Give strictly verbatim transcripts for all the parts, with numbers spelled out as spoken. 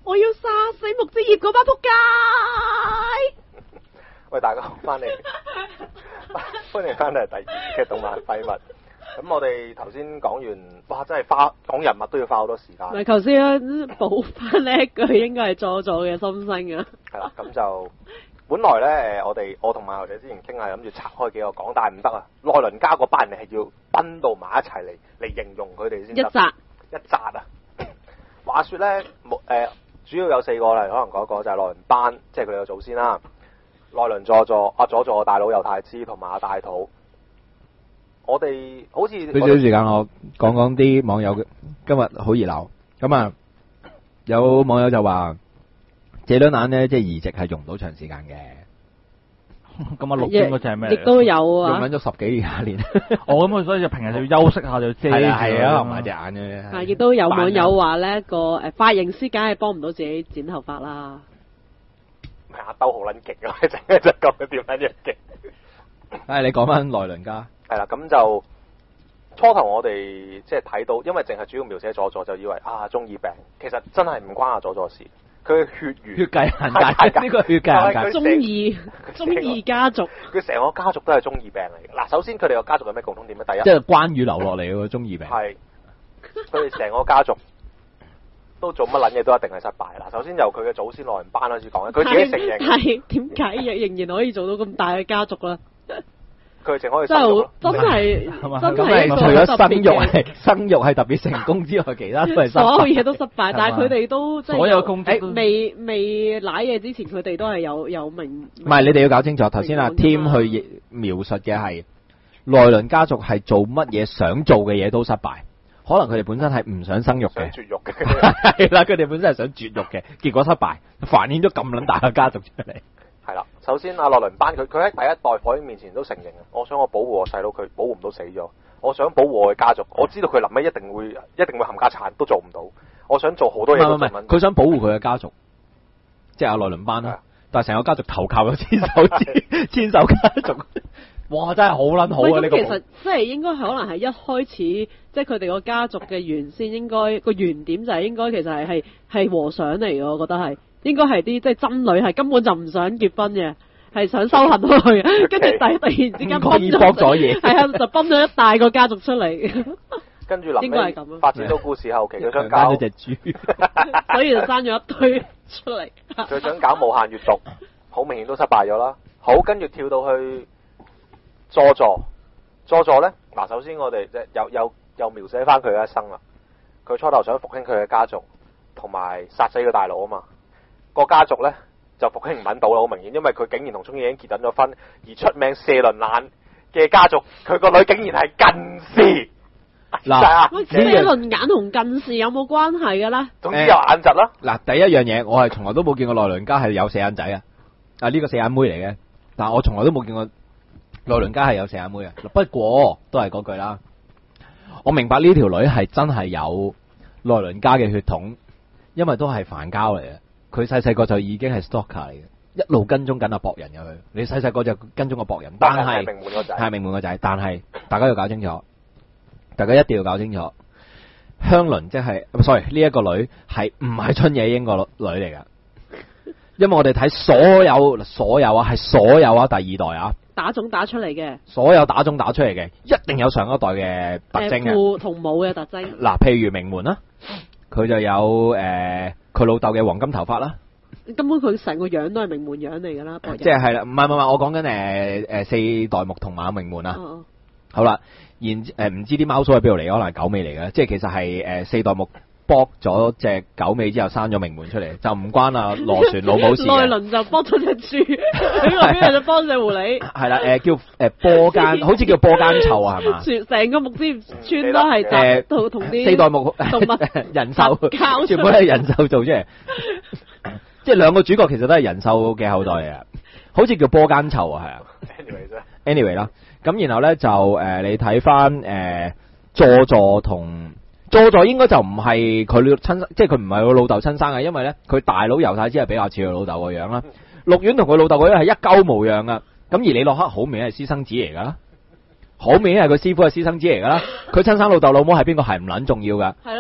我要殺死木之葉嗰班仆街！ 喂，大家好，翻嚟，歡迎翻嚟第二嘅動漫廢物。咁我哋頭先講完，哇！真係花講人物都要花好多時間。 唔係頭先咧補翻呢一句，應該係佐助嘅心聲啊。 係啦，咁就本來咧，誒，我哋我同埋我哋之前傾下，諗住拆開幾個講，但係唔得啊！內輪家嗰班人係要奔到埋一齊嚟嚟形容佢哋先得。 一紮一紮啊！話說咧，冇誒，主要有四個啦，可能講一個就係內輪班，即係佢哋嘅祖先啦。內輪佐助，阿佐助嘅大佬由太之同埋阿大肚。我哋好似少少時間，我講講啲網友嘅今日好熱鬧。咁啊，有網友就話，這兩眼咧，即係移植係用唔到長時間嘅。 咁啊，陸軍嗰隻係咩嚟？ 亦都有啊， 用緊咗十幾廿年。 我咁所以就平日就要休息下就遮住。 係啊，唔係隻眼嘅。 啊，亦都有網友話咧，個誒髮型師梗係幫唔到自己剪頭髮啦。 阿兜好撚勁啊！整一隻咁嘅點撚樣勁？ 誒，你講翻內輪家。 係啦，咁就初頭我哋即係睇到，因為淨係主要描寫佐助，就以為啊中二病，其實真係唔關阿佐助事，佢嘅血緣血繼限界，呢個血繼限界。 中二中二家族， 佢成個家族都係中二病嚟嘅。嗱，首先佢哋個家族有咩共通點咧？第一， 即係關羽留落嚟嘅中二病。 係佢哋成個家族都做乜撚嘢都一定係失敗啦。首先由佢嘅祖先內輪班開始講咧，佢自己承認。 係點解仍然可以做到咁大嘅家族咧？ 佢淨可以真係真係真係除咗生育係生育係特別成功之外，其他都係失敗。 所有嘢都失敗，但係佢哋都即係所有工作未未舐嘢之前，佢哋都係有有明。 唔係，你哋要搞清楚。頭先阿 Tim 去描述嘅係內輪家族係做乜嘢想做嘅嘢都失敗，可能佢哋本身係唔想生育嘅， 絕育嘅係啦，佢哋本身係想絕育嘅，結果失敗，繁衍咗咁撚大嘅家族出嚟。 係啦，首先阿內輪班佢佢喺第一代火影面前都承認啊，我想我保護我細佬，佢保護唔到死咗，我想保護我嘅家族，我知道佢臨尾一定會一定會冚家鏟，都做唔到，我想做好多嘢都做唔到。 佢想保護佢嘅家族，即係阿內輪班啦，但係成個家族投靠咗千手千手家族，哇！真係好撚好啊！呢個其實即係應該係可能係一開始，即係佢哋個家族嘅原先應該個原點就係應該其實係係係和尚嚟嘅，我覺得係。應該係啲即係真女，係根本就唔想結婚嘅，係想修行落去，跟住突突然之間崩咗嘢，係啊，就崩咗一大個家族出嚟。 跟住臨尾發展到故事後期，佢想搞咗隻豬， 所以就生咗一堆出嚟。 佢想搞無限閱讀，好明顯都失敗咗啦。好，跟住跳到去佐助，佐助咧嗱，首先我哋即係又又又描寫翻佢嘅一生啦。佢初頭想復興佢嘅家族，同埋殺死個大佬啊嘛。個家族咧就復興唔揾到啦，好明顯，因為佢竟然同中野已經結咗婚，而出名射輪眼嘅家族，佢個女竟然係近視。 嗱， 射輪眼同近視有冇關係嘅咧？ 總之有眼疾啦。 嗱，第一樣嘢，我係從來都冇見過內輪家係有四眼仔啊！啊，呢個四眼妹嚟嘅，但係我從來都冇見過內輪家係有四眼妹啊！不過都係嗰句啦，我明白呢條女係真係有內輪家嘅血統，因為都係凡交嚟嘅。佢細細個就已經係 stalker 嚟嘅，一路跟蹤緊阿博人入去。你細細個就跟蹤個博人，但係係名門個仔， 係名門個仔。但係大家要搞清楚，大家一定要搞清楚，香倫即係 sorry 呢一個女係唔係春野櫻個女嚟㗎？因為我哋睇所有所有啊，係所有啊，第二代啊， 打種打出嚟嘅， 所有打種打出嚟嘅，一定有上一代嘅特徵嘅， 父同母嘅特徵。 嗱，譬如名門啦，佢就有誒。呃佢老豆嘅黃金頭髮啦， 根本佢成個樣都係名門樣嚟噶啦， 即係係啦，唔係唔係，我講緊誒誒四代目同埋名門啊。 哦、 好啦，然誒唔、呃、知啲貓鬚喺邊度嚟，可能係狗尾嚟嘅，即係其實係誒、呃、四代目剝咗隻狗尾之後生咗名門出嚟，就唔關啊螺旋老母事。 內輪就剝咗隻豬，呢個就幫隻狐狸。 係啦，誒、呃、叫誒、呃、波間，好似叫波間臭啊，係嘛？ 成個木之村都係誒同同啲四代目動物人獸，全部都係人獸做出嚟。即係兩個主角其實都係人獸嘅後代嚟啊，好似叫波間臭啊，係啊。anyway 啦，咁然後咧就誒、呃、你睇翻誒佐助同。佐助應該就唔係佢親生，即係佢唔係佢老豆親生嘅，因為咧佢大佬猶太之係比較似佢老豆個樣啦。綠丸同佢老豆個樣係一鳩模樣噶，咁而李洛克好明顯係私生子嚟噶啦，好明顯係佢師傅係私生子嚟噶啦。佢親生老豆老母係邊個係唔撚重要噶？ 係咯，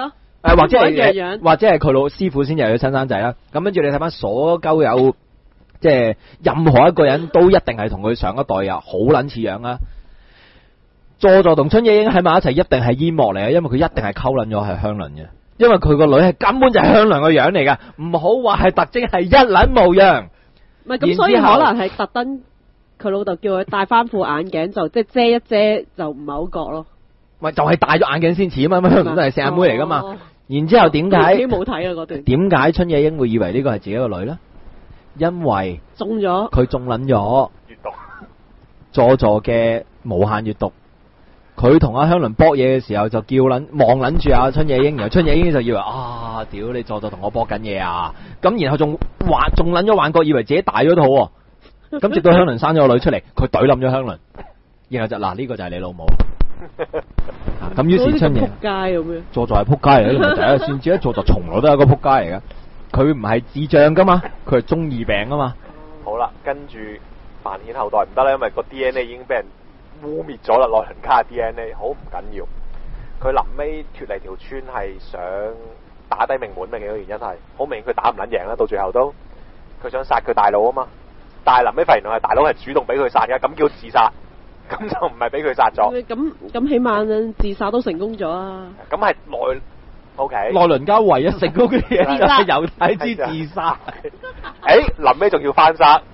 誒或者一樣係樣或者係佢老師傅先至係佢親生仔啦。咁跟住你睇翻所鳩有，即係任何一個人都一定係同佢上一代啊，好撚似樣啦。佐助同春野櫻喺埋一齊，一定係煙幕嚟嘅，因為佢一定係溝撚咗係香倫嘅，因為佢個女係根本就係香倫個樣嚟噶，唔好話係特徵係一撚模樣。 唔係咁，所以可能係特登佢老豆叫佢戴翻副眼鏡，就即係遮一遮就唔係好覺咯。 咪就係戴咗眼鏡先似啊嘛，香倫都係四眼妹嚟噶嘛。 哦然之後點解已經冇睇啦嗰段？ 點解春野櫻會以為呢個係自己個女咧？因為中咗佢中撚咗閱讀佐助嘅無限閱讀。佢同阿香倫搏嘢嘅時候就叫撚望撚住阿春野櫻，然後春野櫻就以為啊，屌你佐助同我搏緊嘢啊！咁然後仲幻仲撚咗幻覺，以為自己大咗肚喎。咁直到香倫生咗個女出嚟，佢懟冧咗香倫，然後就嗱呢、這個就係你老母。咁於是春野撲街咁樣， 佐助係撲街嚟嘅，第一日先知咧，佐助從來都係一個撲街嚟嘅。佢唔係智障噶嘛，佢係中二病啊嘛。 好啦，跟住繁衍後代唔得啦，因為個 D N A 已經俾人污滅咗啦，內輪卡嘅 D N A 好唔緊要。佢臨尾脫離條村係想打低名門嘅幾個原因係，好明顯佢打唔撚贏啦，到最後都佢想殺佢大佬啊嘛，但係臨尾發現係大佬係主動俾佢殺嘅，咁叫自殺，咁就唔係俾佢殺咗。 咁咁起碼自殺都成功咗啊！ 咁係內 OK 內輪家唯一成功嘅嘢就係猶太之自殺。 誒，臨尾仲要翻殺。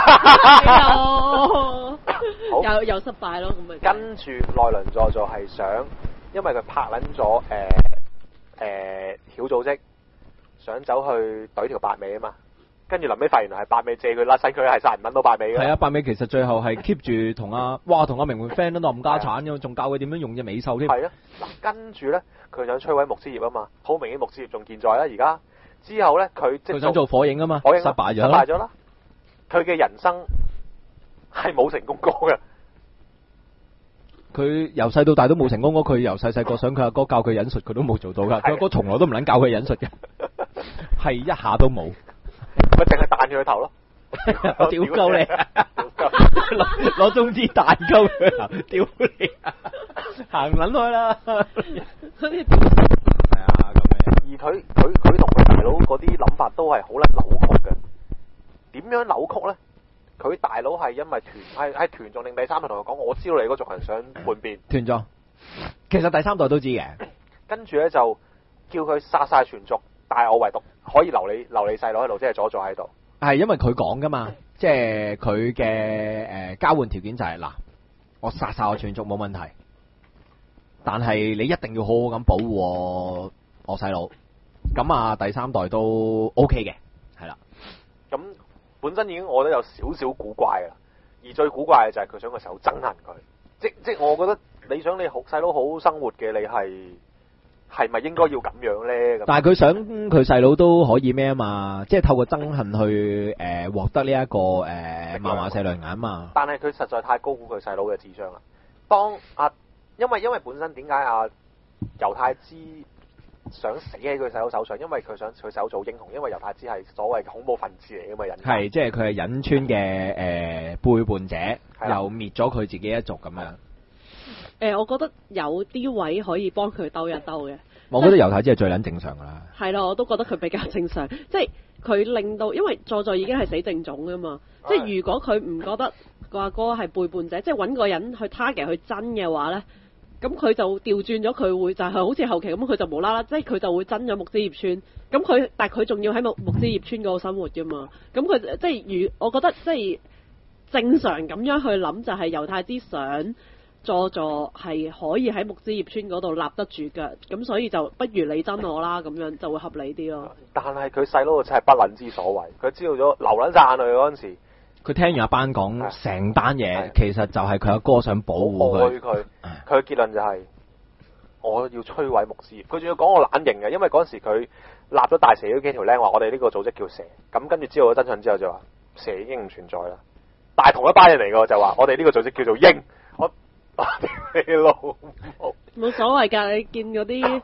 又又失敗咯，咁咪跟住內輪佐助係想，因為佢拍撚咗誒誒曉組織，想走去懟條八尾啊嘛。跟住臨尾發現係八尾借佢甩身，佢係殺唔撚到八尾嘅。 係啊，八尾其實最後係 keep 住同阿哇同阿名門 friend 都冧家產嘅，仲教佢點樣用隻尾獸添。 係啊，嗱跟住咧，佢想摧毀木之葉啊嘛，好明顯木之葉仲健在啦。而家之後咧，佢即佢想做火影啊嘛， 火影失敗咗， 失敗咗啦。佢嘅人生係冇成功過嘅。 佢由細到大都冇成功過，佢由細細個想佢阿哥教佢忍術，佢都冇做到噶。佢阿哥從來都唔撚教佢忍術嘅，係一下都冇。 咪淨係彈佢個頭咯， 我屌鳩你，攞攞中指彈鳩佢頭，屌你，行撚開啦。係啊，咁嘅。 而佢佢佢同佢大佬嗰啲諗法都係好撚扭曲嘅。點樣扭曲咧？佢大佬係因為團係喺團仲令第三代同佢講，我知道你嗰族人想叛變。 團咗，其實第三代都知嘅。 跟住咧就叫佢殺晒全族，但係我唯獨可以留你留你細佬喺度，即係佐助喺度。 係因為佢講噶嘛，即係佢嘅誒交換條件就係、是、嗱，我殺晒我全族冇問題，但係你一定要好好咁保護我我細佬。咁啊，第三代都 OK 嘅，係啦。 咁本身已經我覺得有少少古怪啦，而最古怪嘅就係佢想個細佬憎恨佢，即即我覺得你想你好細佬好生活嘅，你係係咪應該要咁樣咧？ 但係佢想佢細佬都可以咩啊嘛，即係透過憎恨去誒獲、呃、得呢、這、一個誒漫畫社亮眼嘛。 但係佢實在太高估佢細佬嘅智商啦。當阿、啊、因為因為本身點解阿猶太之想死喺佢細佬手上，因為佢想佢細佬做英雄，因為猶太之係所謂恐怖分子嚟嘅嘛，人係即係佢係隱村嘅誒、呃、背叛者， 的又滅咗佢自己一族咁樣。 誒、呃，我覺得有啲位可以幫佢兜一兜嘅。 我覺得猶太之係最撚正常噶啦。 係咯，我都覺得佢比較正常，即係佢令到，因為佐助已經係死正種噶嘛，即係如果佢唔覺得個阿哥係背叛者，即係揾個人去 target 去真嘅話咧，咁佢就調轉咗，佢會就係好似後期咁，佢就無啦啦，即係佢就會真咗木之葉村，咁佢但係佢仲要喺木木之葉村嗰度生活噶嘛，咁佢即係如我覺得即係正常咁樣去諗，就係猶太之想佐助係可以喺木之葉村嗰度立得住腳，咁所以就不如你憎我啦，咁樣就會合理啲咯。 但係佢細佬真係不撚之所謂，佢知道咗流撚晒眼淚嗰陣時， 佢聽完阿班講成單嘢，其實就係佢阿哥想保護佢。 佢佢嘅結論就係、是、我要摧毀木之葉。佢仲要講我懶型嘅，因為嗰陣時佢立咗大蛇嗰幾條僆話，我哋呢個組織叫蛇。咁跟住知道咗真相之後就話蛇已經唔存在啦。但係同一班人嚟嘅就話我哋呢個組織叫做鷹。我你老母冇所謂㗎，你見嗰啲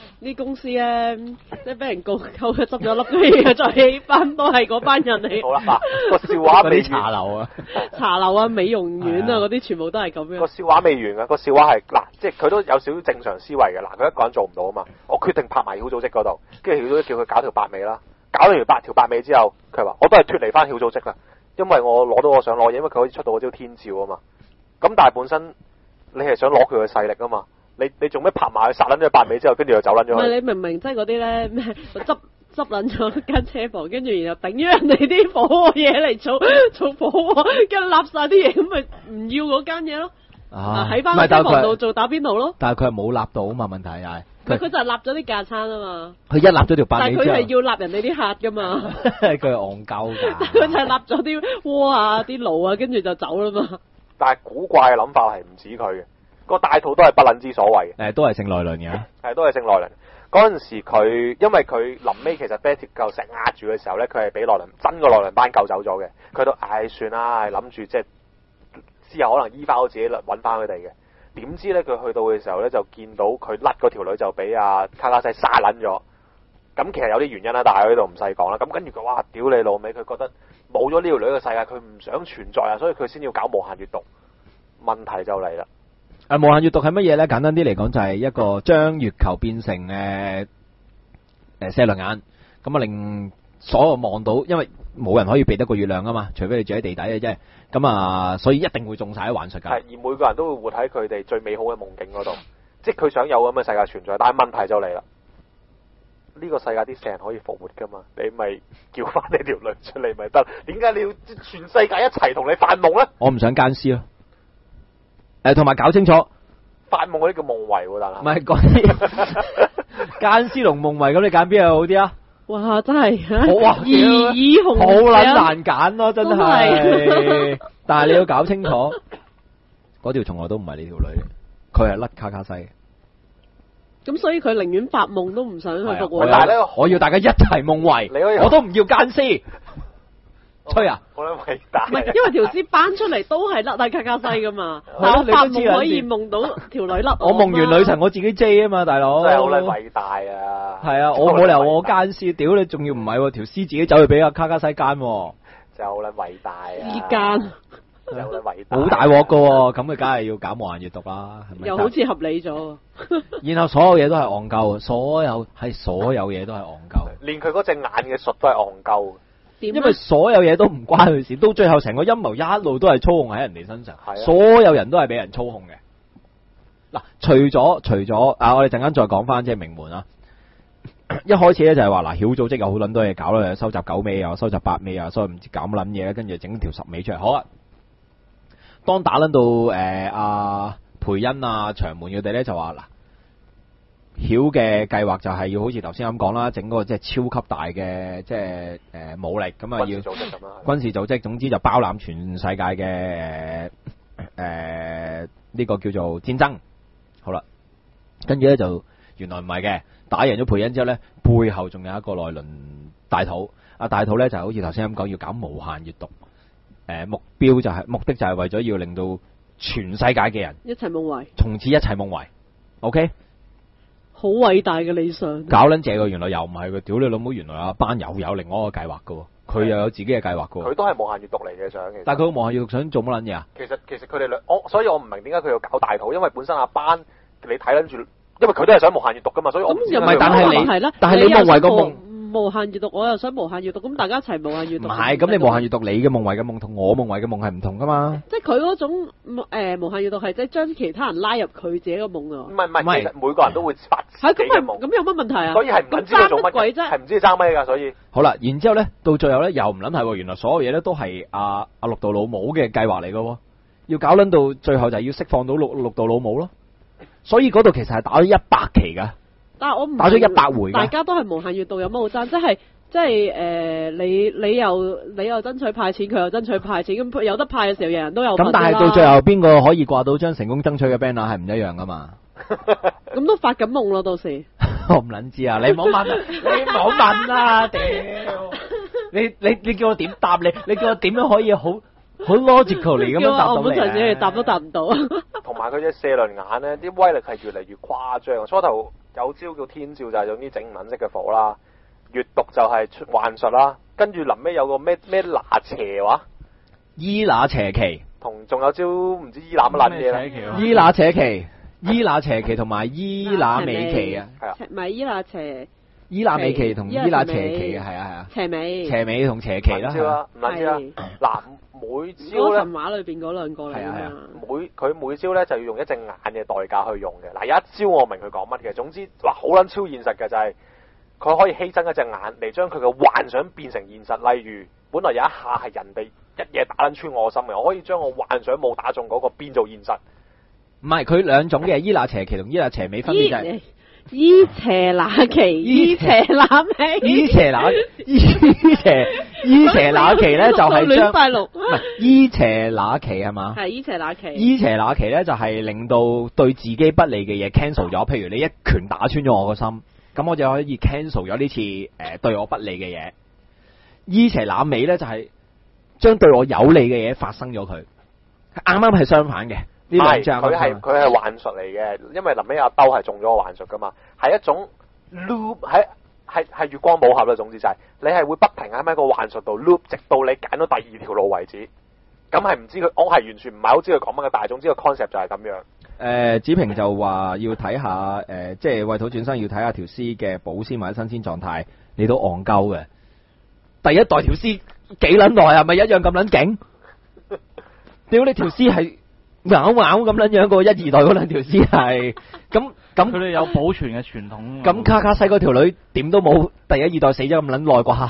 啲公司咧，即係俾人告扣佢執咗粒嘅，再起翻都係嗰班人嚟。 好啦，嗱個笑話未嗰啲茶樓啊， 茶樓啊、美容院啊係啊嗰啲全部都係咁樣。 個笑話未完啊！個笑話係嗱，即係佢都有少少正常思維嘅。嗱，佢一個人做唔到啊嘛，我決定拍埋曉組織嗰度，跟住曉組織叫佢搞條八尾啦，搞完八條八尾之後，佢話我都係脫離翻曉組織啦，因為我攞到我想攞嘢，因為佢可以出到嗰招天照啊嘛。咁但係本身你係想攞佢嘅勢力啊嘛，你你做咩拍埋佢殺撚咗八尾之後，跟住又走撚咗去？ 唔係你明明即係嗰啲咧咩執執撚咗間車房，跟住然後頂咗人哋啲火鍋嘢嚟做做火鍋，跟住立晒啲嘢，咁咪唔要嗰間嘢咯。啊喺翻個車房度做打邊爐咯。 但係佢係冇立到啊嘛，問題係佢佢就係立咗啲架餐啊嘛。 佢一立咗條八但係尾之後， 佢係要立人哋啲客噶嘛。 佢係戇鳩㗎。 佢就係立咗啲鍋啊、啲爐啊，跟住就走啦嘛。 但係古怪嘅諗法係唔止佢嘅，個大肚都係不撚之所謂嘅。 誒，都係姓內輪嘅。 係都係姓內輪。嗰陣時佢因為佢臨尾其實俾鐵舊石壓住嘅時候咧，佢係俾內輪真個內輪班救走咗嘅。佢都唉算啦，係諗住即係之後可能醫翻好自己揾翻佢哋嘅。點知咧佢去到嘅時候咧，就見到佢甩嗰條女就俾阿卡卡西殺撚咗。咁其實有啲原因啦，但係喺呢度唔細講啦。咁跟住佢哇屌你老味，佢覺得冇咗呢條女嘅世界，佢唔想存在啊，所以佢先要搞無限閱讀。問題就嚟啦。 誒，無限閱讀係乜嘢咧？簡單啲嚟講，就係一個將月球變成誒誒射輪眼，咁啊令所有望到，因為冇人可以避得過月亮啊嘛，除非你住喺地底嘅啫。咁啊，所以一定會中晒喺幻術㗎。 係，而每個人都會活喺佢哋最美好嘅夢境嗰度，即係佢想有咁嘅世界存在。但係問題就嚟啦，呢個世界啲死人可以復活㗎嘛？你咪叫翻你條女出嚟咪得？點解你要全世界一齊同你發夢咧？ 我唔想奸屍咯。誒，同埋搞清楚， 發夢嗰啲叫夢遺喎，但係唔係嗰啲奸屍同夢遺，咁你揀邊個好啲啊？ 哇！真係好哇， 異議紅好撚難揀咯，真係。但係你要搞清楚，嗰條從來都唔係你條女，佢係甩卡卡西。 咁所以佢寧願發夢都唔想去復活。 我但係咧， 我要大家一齊夢遺，我都唔要奸屍。吹啊！ 好撚偉大。 唔係，因為條屍搬出嚟都係甩低卡卡西噶嘛，但我發夢可以夢到條女甩。 我夢完女神，我自己遮啊嘛，大佬。 真係好撚偉大啊！ 係啊，我冇理由我奸屍，屌你，仲要唔係喎？條屍自己走去俾阿卡卡西奸喎。 真係好撚偉大啊！ 屍奸。 真係好撚偉大。 好大鑊噶喎，咁佢梗係要搞無限閱讀啦，係咪？ 又好似合理咗。 然後所有嘢都係戇鳩，所有係所有嘢都係戇鳩。 連佢嗰隻眼嘅術都係戇鳩。 因為所有嘢都唔關佢事，到最後成個陰謀一路都係操控喺人哋身上， 啊、 所有人都係俾人操控嘅。嗱，除咗除咗啊，我哋陣間再講翻即係名門啦。一開始咧就係話嗱，曉組織有好撚多嘢搞啦，收集九尾啊，收集八尾啊，所以唔知搞乜撚嘢，跟住整條十尾出嚟。好啊，當打撚到誒阿培恩啊、長門佢哋咧就話嗱。曉嘅計劃就係要好似頭先咁講啦，整個即係超級大嘅即係誒武力咁啊，要軍事組織，總之就包攬全世界嘅誒呢個叫做戰爭。好啦，跟住咧就原來唔係嘅，打贏咗培恩之後咧，背後仲有一個內輪大肚。啊大肚咧就好似頭先咁講，要搞無限閱讀。誒、呃、目標就係、是、目的就係為咗要令到全世界嘅人一齊夢遺， 從此一齊夢遺。OK。 好偉大嘅理想， 搞撚這個原來又唔係佢，屌你老母！原來阿班又有另外一個計劃嘅，佢又有自己嘅計劃嘅。 佢都係無限閱讀嚟嘅想嘅。 但係佢個無限閱讀想做乜撚嘢啊？ 其實其實佢哋兩，我所以我唔明點解佢要搞大肚，因為本身阿班你睇撚住，因為佢都係想無限閱讀噶嘛，所以我唔知。 唔係，但係你係啦， 但係你夢遺個夢。 無限閱讀，我又想無限閱讀，咁大家一齊無限閱讀。 唔係，咁你無限閱讀，你嘅夢遺嘅夢同我夢遺嘅夢係唔同噶嘛？ 即係佢嗰種誒無限閱讀係即係將其他人拉入佢自己嘅夢啊。 唔係唔係，其實每個人都會發自己嘅夢。 咁有乜問題啊？ 所以係唔知佢做乜鬼啫， 係唔知爭咩㗎，所以。 好啦，然之後咧，到最後咧又唔撚係喎，原來所有嘢咧都係阿阿六道老母嘅計劃嚟嘅喎，要搞撚到最後就係要釋放到六六道老母咯。所以嗰度其實係打咗一百期㗎。 但係我唔打咗一百回。 大家都係無限閱讀，有乜好爭？即係。即係誒、呃，你你又你又爭取派錢，佢又爭取派錢，咁有得派嘅時候，人人都有份啦。咁但係到最後邊個可以掛到張成功爭取嘅 banner 係唔一樣噶嘛？ 咁都發緊夢咯，到時。 我唔撚知啊！你唔好問，你唔好問啊！屌，你你你叫我點答你？你叫我點樣可以好好 logical 嚟咁樣答到你？ 我本身你答都答唔到。 同埋佢隻射輪眼咧，啲威力係越嚟越誇張。初頭有招叫天照，就係總之整唔撚識嘅火啦。閱讀就係出幻術啦，跟住臨尾有個咩咩拿邪話， 伊那邪奇， 同仲有招唔知伊那乜撚嘢啦。 伊那邪奇，伊那邪奇同埋伊那美奇啊， 係啊， 唔係伊那邪。 伊那美奇同伊那邪奇啊，係啊係啊， 邪美。 邪美同邪奇啦。 唔知啦，唔撚知啦。嗱，每招咧， 神話裏邊嗰兩個嚟㗎嘛。 每佢每招咧就要用一隻眼嘅代價去用嘅。嗱，有一招我明佢講乜嘅，總之哇好撚超現實嘅就係、是。佢可以犧牲一隻眼嚟將佢嘅幻想變成現實，例如本來有一下係人哋一嘢打撚穿我心嘅，我可以將我幻想冇打中嗰個變做現實。 唔係佢兩種嘅，伊那邪奇同伊那邪美分別就係伊邪那奇，伊邪那美， 伊邪那伊邪伊邪那奇咧就係將唔係伊邪那奇係嘛？ 係伊邪那奇。 伊邪那奇咧就係令到對自己不利嘅嘢 cancel 咗，譬如你一拳打穿咗我個心。咁我就可以 cancel 咗呢次誒、呃、對我不利嘅嘢。伊邪那美咧就係、是、將對我有利嘅嘢發生咗佢，啱啱係相反嘅。呢兩張佢係佢係幻術嚟嘅，因為臨尾阿兜係中咗個幻術噶嘛，係一種 loop 喺係係月光寶盒啦。總之就係、是、你係會不停喺喺個幻術度 loop，直到你揀到第二條路為止。咁係唔知佢，我係完全唔係好知佢講乜嘅，但係總之個 concept 就係咁樣。 誒、呃，子平就話要睇下誒、呃，即係為土轉生要睇下條屍嘅保鮮或者新鮮狀態，你都戇鳩嘅。第一代條屍幾撚耐係咪一樣咁撚勁？屌你條屍係咬咬咁撚樣過一二代嗰兩條屍係，咁咁佢哋有保存嘅傳統。 咁卡卡西嗰條女點都冇第一二代死咗咁撚耐啩？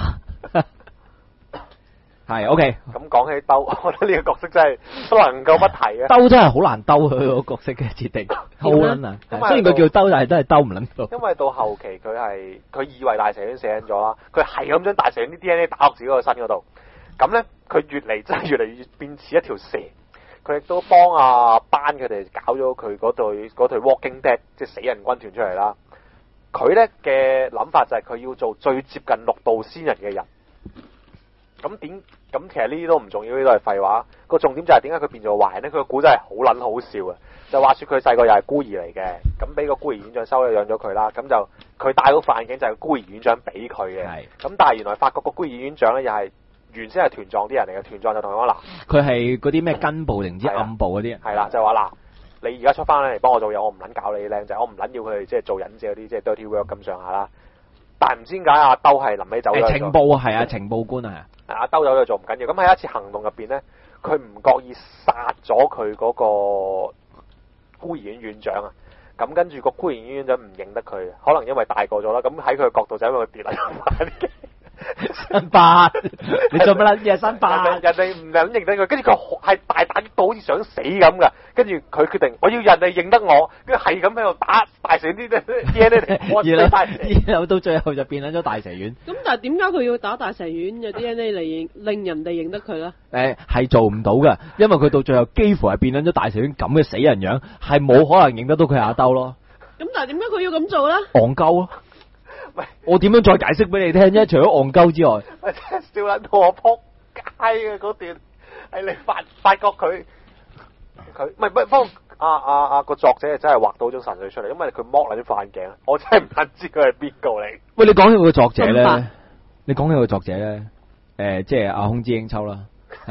係 OK， 咁講起兜，我覺得呢個角色真係不能夠不提啊！ 兜真係好難兜佢個角色嘅設定，好撚難。雖然佢叫兜，但係都係兜唔撚到。 因為到後期佢係佢以為大蛇丸死緊咗啦，佢係咁將大蛇丸啲 D N A 打落自己個身嗰度，咁咧佢越嚟真係越嚟越變似一條蛇。佢亦都幫阿班佢哋搞咗佢嗰隊嗰隊 Walking Dead 即係死人軍團出嚟啦。佢咧嘅諗法就係佢要做最接近六道仙人嘅人。咁點？咁其實呢啲都唔重要，呢啲都係廢話。個重點就係點解佢變做壞人咧？佢個古仔係好撚好笑啊！就話說佢細個又係孤兒嚟嘅，咁俾個孤兒院長收咗養咗佢啦。咁就佢戴嗰副眼鏡就係孤兒院長俾佢嘅。咁是但係原來發覺個孤兒院長咧又係原先係團狀啲人嚟嘅，團狀就同佢講嗱， 佢係嗰啲咩根部定唔知暗部嗰啲。係啦，就話嗱，你而家出翻嚟幫我做嘢，我唔撚搞你靚仔，我唔撚要佢哋即係做忍者嗰啲即係 dirty work 咁上下啦。但係唔知點解阿兜係臨尾走咗。 情報係啊，情報官啊。 阿兜走咗做唔緊要。咁喺一次行動入邊咧，佢唔覺意殺咗佢嗰個孤兒院院長啊。咁跟住個孤兒院院長唔認得佢，可能因為大個咗啦。咁喺佢嘅角度就因為佢跌啦。 新八，你做乜撚嘢新八？ 人哋唔撚認得佢，跟住佢係大膽到好似想死咁噶。跟住佢決定，我要人哋認得我，跟住係咁喺度打大蛇丸啲嘢咧。 然後到最後就變咗大蛇丸。 咁但係點解佢要打大蛇丸嘅 D N A 嚟令人哋認得佢咧？誒、 呃，係做唔到噶，因為佢到最後幾乎係變咗大蛇丸咁嘅死人樣，係冇可能認得到佢阿兜咯。 咁但係點解佢要咁做咧？ 戇鳩咯。喂，我點樣再解釋俾你聽啫？除咗戇鳩之外， 喂，真係笑撚到我撲街嘅嗰段，係你發發覺佢佢唔係唔係，不過阿阿阿個作者真係畫到種神髓出嚟，因為佢剝撚啲副眼鏡，我真係唔撚知佢係邊個嚟。 喂，你講起個作者咧，你講起個作者咧，誒、呃，即係阿空之英秋啦，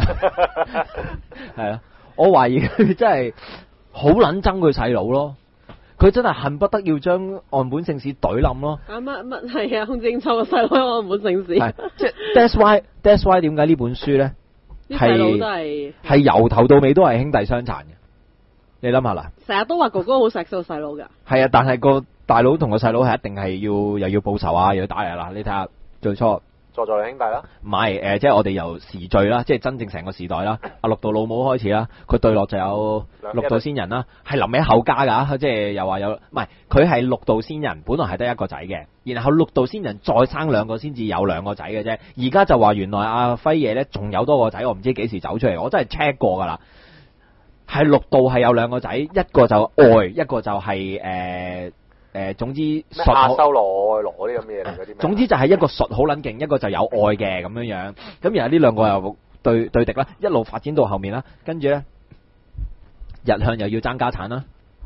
係啦，我懷疑佢真係好撚憎佢細佬咯。佢真係恨不得要將岸本聖史懟冧咯。 啊乜乜係啊，空之英秋個細佬岸本聖史。係即係 that's why that's why 點解呢本書咧係係由頭到尾都係兄弟相殘嘅。你諗下啦， 成日都話哥哥好錫個細佬㗎。 係啊，但係個大佬同個細佬係一定係要又要報仇啊，又要打人啦。你睇下最初。 助助兩兄弟啦， 唔係誒，即係我哋由時序啦，即係真正成個時代啦。阿六道老母開始啦，佢對落就有六道仙人啦，係臨尾後加㗎，即係又話有，唔係佢係六道仙人，本來係得一個仔嘅，然後六道仙人再生兩個先至有兩個仔嘅啫。而家就話原來阿輝爺咧仲有多個仔，我唔知幾時走出嚟，我真係 check 過㗎啦。係六道係有兩個仔，一個就愛，一個就係、是、誒。呃誒、呃，總之術阿修羅愛羅啲咁嘅嘢嚟嗰啲咩？ 總之就係一個術好撚勁，一個就有愛嘅咁樣樣。咁然後呢兩個又對對敵啦，一路發展到後面啦，跟住咧日向又要爭家產啦，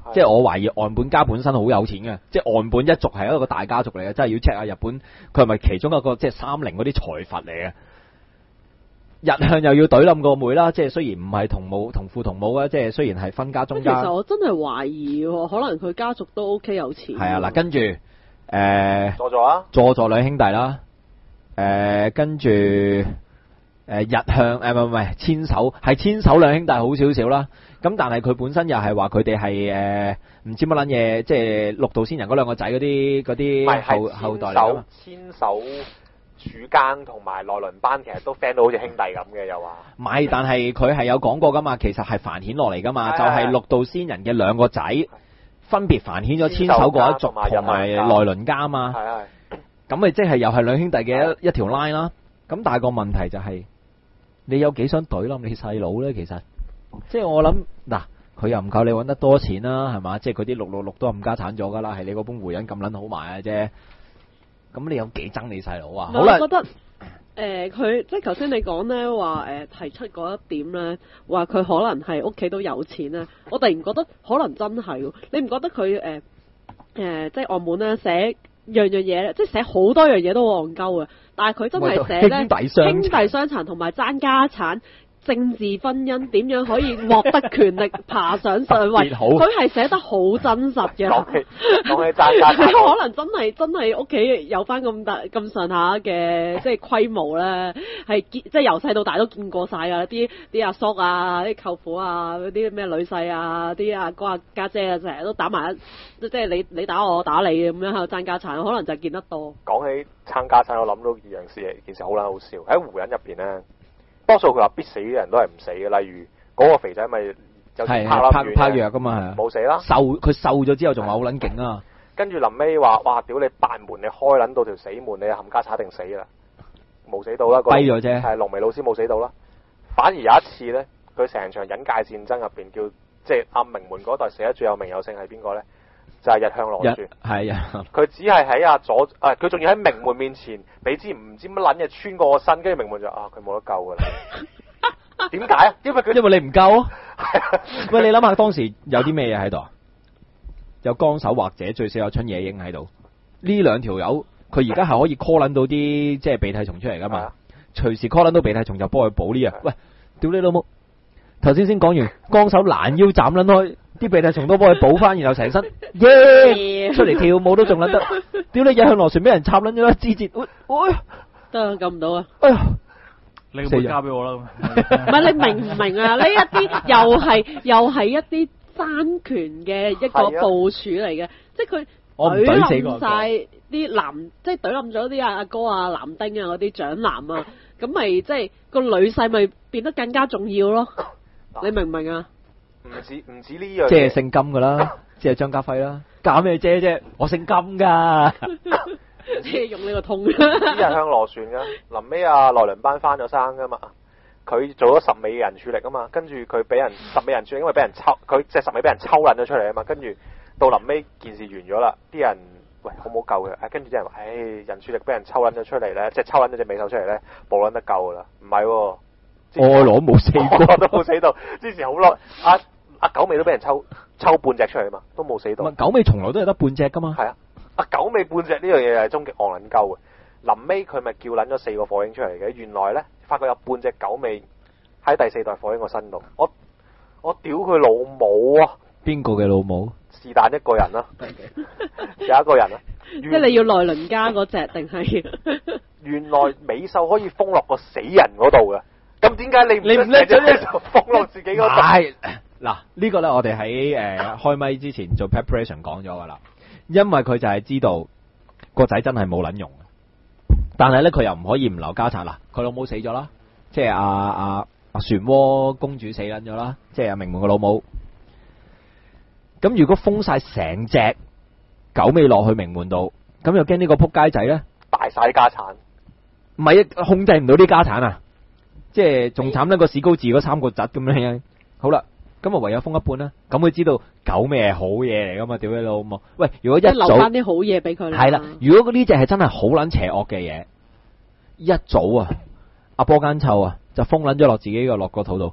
即係我懷疑岸本家本身好有錢嘅，即係岸本一族係一個大家族嚟嘅，真係要 check 下日本佢係咪其中一個即係三菱嗰啲財閥嚟嘅。日向又要懟冧個妹啦，即係雖然唔係同母同父同母啊，即係雖然係分家中家。 其實我真係懷疑喎，可能佢家族都 OK 有錢。 係啊，嗱，跟住誒， 佐助啊， 佐助兩兄弟啦，誒、呃，跟住誒、呃、日向誒唔係唔係千手，係千手兩兄弟好少少啦。咁但係佢本身又係話佢哋係誒唔知乜撚嘢，即係六道仙人嗰兩個仔嗰啲嗰啲後後代嚟㗎嘛。 千手主間同埋內輪班其實都 friend 到好似兄弟咁嘅，又話。 唔係，但係佢係有講過㗎嘛，其實係繁衍落嚟㗎嘛，就係六道仙人嘅兩個仔分別繁衍咗千手嗰一族同埋內輪家嘛。係係。咁咪即係又係兩兄弟嘅一一條 line 啦。咁但係個問題就係、是，你有幾想懟冧你細佬咧？其實，即係我諗嗱，佢又唔夠你揾得多錢啦，係嘛？即係佢啲六六六都冚家產咗噶啦，係你嗰本回引咁撚好賣嘅啫。咁你有幾憎你細佬啊？好啦， 我覺得誒佢、呃、即係頭先你講咧話誒提出嗰一點咧，話佢可能係屋企都有錢咧。我突然覺得可能真係喎，你唔覺得佢誒誒即係澳門咧寫樣樣嘢，即係寫好多樣嘢都好戇鳩嘅，但係佢真係寫咧兄弟相殘同埋爭家產、政治婚姻點樣可以獲得權力爬上上位，佢係寫得好真實嘅。 講起講起爭家產， 可能真係真係屋企有翻咁大咁上下嘅即係規模咧，係見即係由細到大都見過晒㗎，啲啲阿叔啊、啲舅父啊、嗰啲咩女婿啊、啲阿哥啊、家姐啊，成日都打埋一，即係你你打我，我打你咁樣喺度爭家產，可能就見得多。講起爭家產，我諗到件樣事，其實好撚好笑。喺湖人入邊咧。多數佢話必死嘅人都係唔死嘅，例如嗰個肥仔咪有啲拍拍拍藥噶嘛， 冇死啦。 瘦佢瘦咗之後仲話好撚勁啊！ 跟住臨尾話哇屌你八門你開撚到條死門，你冚家鏟定死啦，冇死到啦。 跛咗啫。 係龍眉老師冇死到啦，反而有一次咧，佢成場忍界戰爭入邊叫即係阿名門嗰代死得最有名有姓係邊個咧？就係、是、日向羅樹， 係啊！ 佢只係喺阿左誒，佢仲要喺名門面前俾支唔知乜撚嘢穿過個身，跟住名門就啊，佢冇得救噶啦。點解啊？因為佢因為你唔夠啊！喂，你諗下當時有啲咩嘢喺度啊？有綱手或者最少有春野櫻喺度。呢兩條友佢而家係可以 call 撚到啲即係鼻涕蟲出嚟噶嘛？隨時 call 撚到鼻涕蟲就幫佢補呢樣。喂，屌你老母！頭先先講完，綱手攔腰斬撚開。啲鼻涕蟲都幫佢補翻，然後成身耶、yeah! 出嚟跳舞都仲撚得，屌你日向螺旋俾人插撚咗一支節，喂， 得救唔到啊！ 哎呀，你個杯交俾我啦。 唔係你明唔明啊？呢一啲又係又係一啲爭權嘅一個部署嚟嘅，即係佢懟冧晒啲男，即係懟冧咗啲阿阿哥啊、男丁啊嗰啲長男啊，咁咪即係個女婿咪變得更加重要咯？你明唔明啊？ 唔止唔止呢樣， 即係姓金噶啦，即係張家輝啦，搞咩啫啫？我姓金噶， 即係用呢個通。 啲人向螺旋噶，臨尾啊內輪班翻咗生噶嘛，佢做咗十尾人柱力啊嘛，跟住佢俾人十尾人柱力，因為俾人抽，佢即係十尾俾人抽撚咗出嚟啊嘛，跟住到臨尾件事完咗啦，啲人喂好冇救嘅，跟住啲人話，唉、哎、人柱力俾人抽撚咗出嚟咧，即係抽撚咗隻尾獸出嚟咧，冇撚得救噶啦，唔係喎， 愛羅冇死過， 都冇死到，之前好耐啊。阿九尾都俾人抽抽半隻出嚟啊嘛，都冇死到。 九尾從來都係得半隻噶嘛。 係啊，阿九尾半隻呢樣嘢係終極戇撚鳩嘅。臨尾佢咪叫撚咗四個火影出嚟嘅，原來咧發覺有半隻九尾喺第四代火影個身度。我我屌佢老母啊！ 邊個嘅老母？ 是但一個人啦、啊，有一個人啦、啊。 即係你要內輪家嗰隻定係？ 原來美獸可以封落個死人嗰度嘅，咁點解你你唔叻咗咧？ 就封落自己嗰度？ 嗱，呢個咧我哋喺誒開咪之前做 preparation 講咗噶啦，因為佢就係知道個仔真係冇撚用，但係咧佢又唔可以唔留家產啦，佢老母死咗啦，即係阿阿阿漩渦公主死撚咗啦，即係阿名門個老母。咁如果封晒成隻九尾落去名門度，咁又驚呢個撲街仔咧大晒啲家產， 唔係控制唔到啲家產啊，即係仲慘得個史高治嗰三個侄咁樣。好啦。咁啊，唯有封一半啦。咁佢知道九尾係好嘢嚟噶嘛？屌你老母！喂，如果一早留翻啲好嘢俾佢啦。 係啦，如果呢隻係真係好撚邪惡嘅嘢，一早啊，阿波間臭啊，就封撚咗落自己個落個肚度，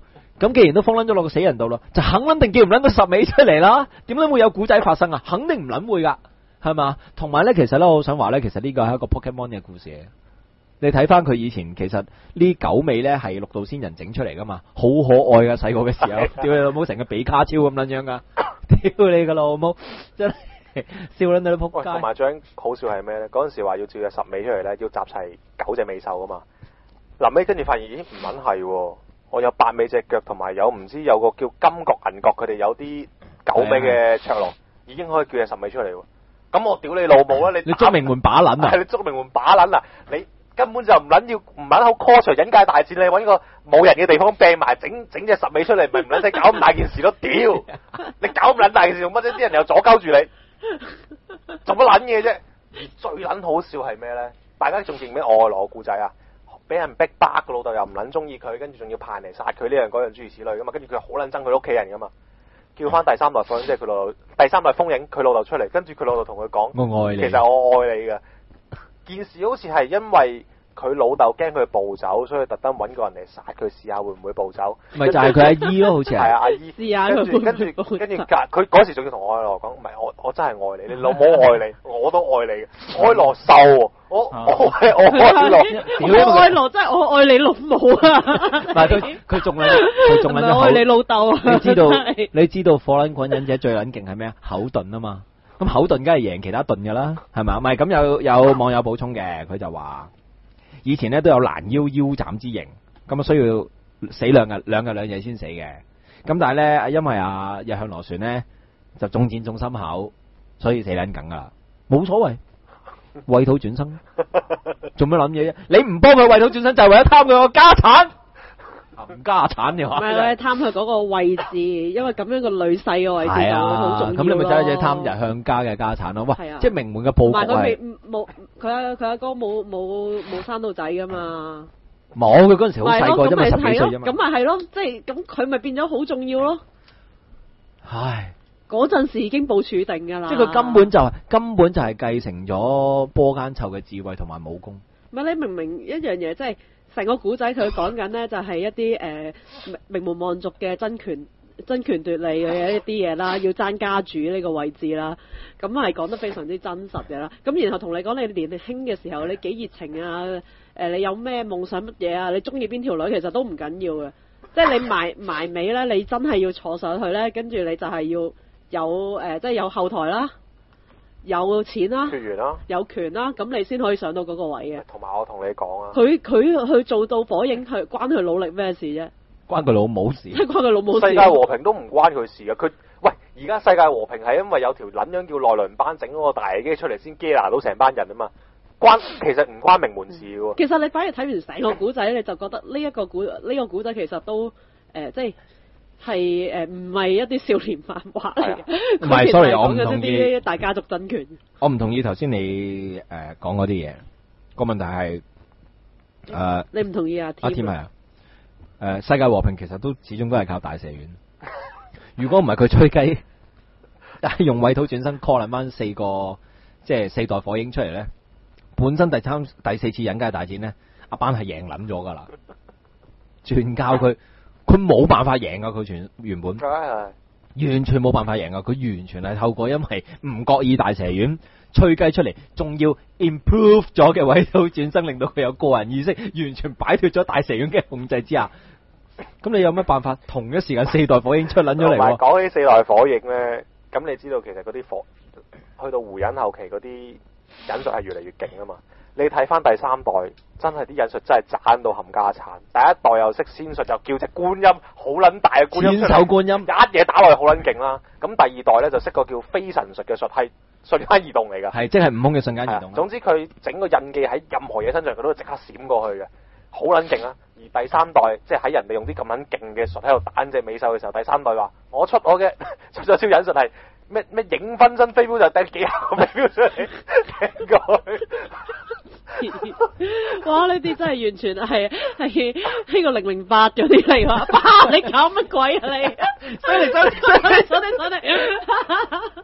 咁既然都封撚咗落個死人度咯，就肯撚定叫唔撚到十尾出嚟啦。點解會有古仔發生啊？肯定唔撚會噶，係嘛？同埋咧，其實咧，我想話咧，其實呢個係一個 Pokemon 嘅故事嚟。你睇翻佢以前，其實呢九尾咧係綠道仙人整出嚟噶嘛，好可愛噶，細個嘅時候，屌你老母成個比卡超咁撚樣噶，屌你個老母，真係笑撚到你仆街。 同埋最好笑係咩咧？嗰陣時話要照隻十尾出嚟咧，要集齊九隻尾獸啊嘛。臨尾跟住發現，咦唔撚係喎，我有八尾隻腳，同埋有唔知有個叫金角銀角，佢哋有啲九尾嘅卓龍，已經可以叫隻十尾出嚟喎。咁我屌你老母啦！你你捉名門把撚啊！ 係你捉名門把撚啊！你根本就唔撚要唔撚好 call 除引界大戰，你揾個冇人嘅地方掟埋整整隻十尾出嚟，咪唔撚使搞咁大件事咯！屌，你搞咁撚大件事做乜啫？啲人又阻鳩住你，做乜撚嘢啫？而最撚好笑係咩咧？大家仲記唔記得我愛羅故仔啊？俾人逼巴個老豆又唔撚中意佢，跟住仲要派人嚟殺佢呢樣嗰樣諸如此類噶嘛，跟住佢好撚憎佢屋企人噶嘛。叫翻第三代封印，即係佢老豆第三代封印佢老豆出嚟，跟住佢老豆同佢講： 我愛你。 其實我愛你嘅。件事好似係因為佢老豆驚佢暴走，所以特登揾個人嚟殺佢，試下會唔會暴走。 咪就係佢阿姨咯，好似係。 係啊，阿姨。 試下跟住跟住跟住佢嗰時仲要同愛羅講：唔係我我真係愛你，你老母愛你，我都愛你嘅。愛羅瘦喎，我我係我愛羅。 我愛羅真係我愛你老母啊！ 唔係佢佢仲撚佢仲撚咗口。 愛你老豆。 你知道你知道火撚滾忍者最撚勁係咩啊？口遁啊嘛。咁口遁梗係贏其他遁噶啦，係咪？唔係咁有有網友補充嘅，佢就話以前咧都有攔腰腰斬之刑，咁啊需要死兩日兩日兩夜先死嘅。咁但係咧，因為啊日向螺旋咧就中箭中心口，所以死撚梗噶啦，冇所謂，穢土轉生，做咩諗嘢啫？你唔幫佢穢土轉生，就係為咗貪佢個家產。冚家產嘅話， 唔係咧，貪佢嗰個位置，因為咁樣個女婿嘅位置就好重要。 咁你咪走去貪日向家嘅家產咯？哇！即係名門嘅佈局係。唔係佢未冇佢阿佢阿哥冇冇冇生到仔噶嘛？ 冇，佢嗰陣時好細個啫嘛，十幾歲啫嘛。 咁咪係咯，即係咁佢咪變咗好重要咯。 唉， 嗰陣時已經部署定㗎啦。 即係佢根本就係根本就係繼承咗波間湊嘅智慧同埋武功。 唔係你明明一樣嘢，即係。成個古仔佢講緊呢，就係一啲誒名門望族嘅爭權爭權奪利嘅一啲嘢啦，要爭家主呢個位置啦，咁係講得非常之真實嘅啦。咁然後同你講你年輕嘅時候你幾熱情啊？誒、呃、你有咩夢想乜嘢啊？你中意邊條女其實都唔緊要嘅，即係你埋埋尾呢，你真係要坐上去呢，跟住你就係要有誒、呃、即係有後台啦。有錢啦，啦有權啦，咁你先可以上到嗰個位嘅。 同埋我同你講啊， 佢佢去做到火影，佢關佢努力咩事啫？ 關佢老母事。 即係關佢老母事。 世界和平都唔關佢事嘅。佢喂，而家世界和平係因為有條撚樣叫內輪班整嗰個大危機出嚟先，gather到成班人啊嘛。關其實唔關名門事嘅喎。 其實你反而睇完成個古仔，你就覺得呢一個古呢、呢個古仔其實都誒、呃、即係。係誒，唔係一啲少年漫畫嚟嘅。 唔係，sorry，我唔同意。 大家族爭權。 我唔同意頭先你誒講嗰啲嘢。個問題係誒，呃、 你唔同意啊？ 阿添係啊。誒，世界和平其實都始終都係靠大蛇丸。如果唔係佢吹雞，用穢土轉生 call 翻四個即係四代火影出嚟咧，本身第三第四次引界大戰咧，阿班係贏撚咗噶啦，轉教佢。佢冇辦法贏噶，佢全原本完全冇辦法贏噶，佢完全係透過因為唔覺意大蛇丸吹雞出嚟，仲要 improve 咗嘅穢土轉生，令到佢有個人意識，完全擺脫咗大蛇丸嘅控制之下。咁你有乜辦法？同一時間四代火影出撚咗嚟喎。 講起四代火影咧，咁你知道其實嗰啲火去到胡忍後期嗰啲忍術係越嚟越勁啊嘛。你睇翻第三代，真係啲忍術真係賺到冚家產。第一代又識仙術，就叫隻觀音好撚大嘅觀音出嚟， 千手觀音一嘢打落去好撚勁啦。咁第二代咧就識個叫飛神術嘅術，係瞬間移動嚟㗎。 係即係悟空嘅瞬間移動。 總之佢整個印記喺任何嘢身上，佢都會即刻閃過去嘅，好撚勁啦。而第三代即係喺人哋用啲咁撚勁嘅術喺度打隻美獸嘅時候，第三代話我出我嘅出咗招忍術係。咩咩影分身飛鏢就掟幾下飛鏢出嚟，掟過去。 哇！呢啲真係完全係係呢個零零八嗰啲嚟話，哇！你搞乜鬼啊你？上嚟上嚟上嚟上嚟上嚟！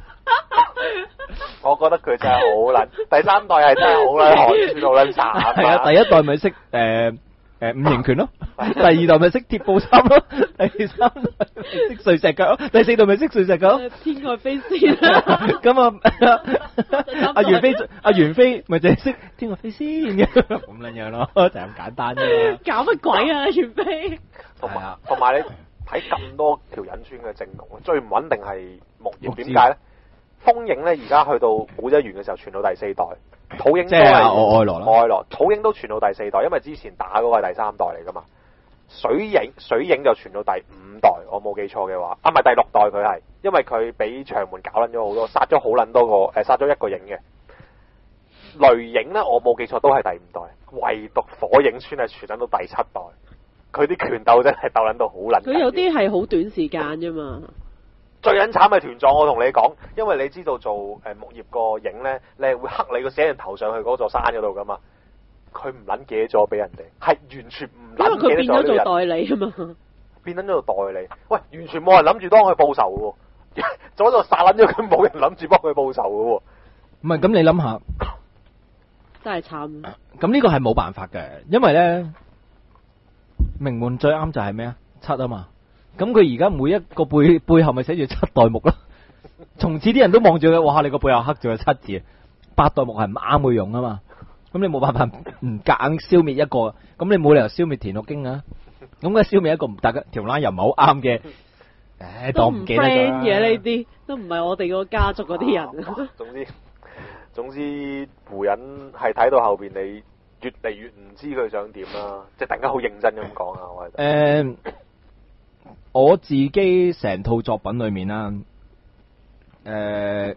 我覺得佢真係好撚，第三代係真係好撚寒酸，好撚慘。 係啊，第一代咪識誒誒五形拳咯，第二代咪識鐵布衫咯，第三代咪識碎石腳咯，第四代咪識碎石腳咯。 天外飛仙咁啊，阿袁飛阿袁飛咪就係識天外飛仙嘅咁樣樣咯，就咁簡單啫。 搞乜鬼啊袁飛？ 同埋同埋你睇咁多條隱村嘅陣容，最唔穩定係木葉，點解咧？風影咧而家去到古仔完嘅時候傳到第四代，土影都係愛羅啦， 愛羅土影都傳到第四代，因為之前打嗰個係第三代嚟噶嘛。水影水影就傳到第五代，我冇記錯嘅話，啊唔係第六代佢係，因為佢俾長門搞撚咗好多，殺咗好撚多個，誒殺咗一個影嘅。雷影咧我冇記錯都係第五代，唯獨火影村係傳緊到第七代，佢啲拳鬥真係鬥撚到好撚。 佢有啲係好短時間啫嘛。 最撚慘嘅團狀，我同你講，因為你知道做誒、呃、木葉個影咧，你係會刻你個寫人頭上去嗰座山嗰度噶嘛，佢唔撚記咗俾人哋，係完全唔撚記咗。因為佢變咗做代理啊嘛，變撚咗做代理。喂，完全冇人諗住幫佢報仇嘅喎，做咗殺撚咗佢，冇人諗住幫佢報仇嘅喎。 唔係，咁你諗下， 真係慘。 咁呢個係冇辦法嘅，因為咧名門最啱就係咩啊？七啊嘛。咁佢而家每一個背背後咪寫住七代目咯，從此啲人都望住佢，哇！你個背後刻住個七字，八代目係唔啱佢用啊嘛，咁你冇辦法唔夾硬消滅一個，咁你冇理由消滅田六經啊，咁嘅消滅一個，大家條 line 又唔係好啱嘅，誒，當唔記得咗啦。 嘅呢啲都唔係我哋個家族嗰啲人。 總之總之湖人係睇到後邊，你越嚟越唔知佢想點啦，即係突然間好認真咁講啊，我係誒。我自己成套作品裏面啦，誒、呃，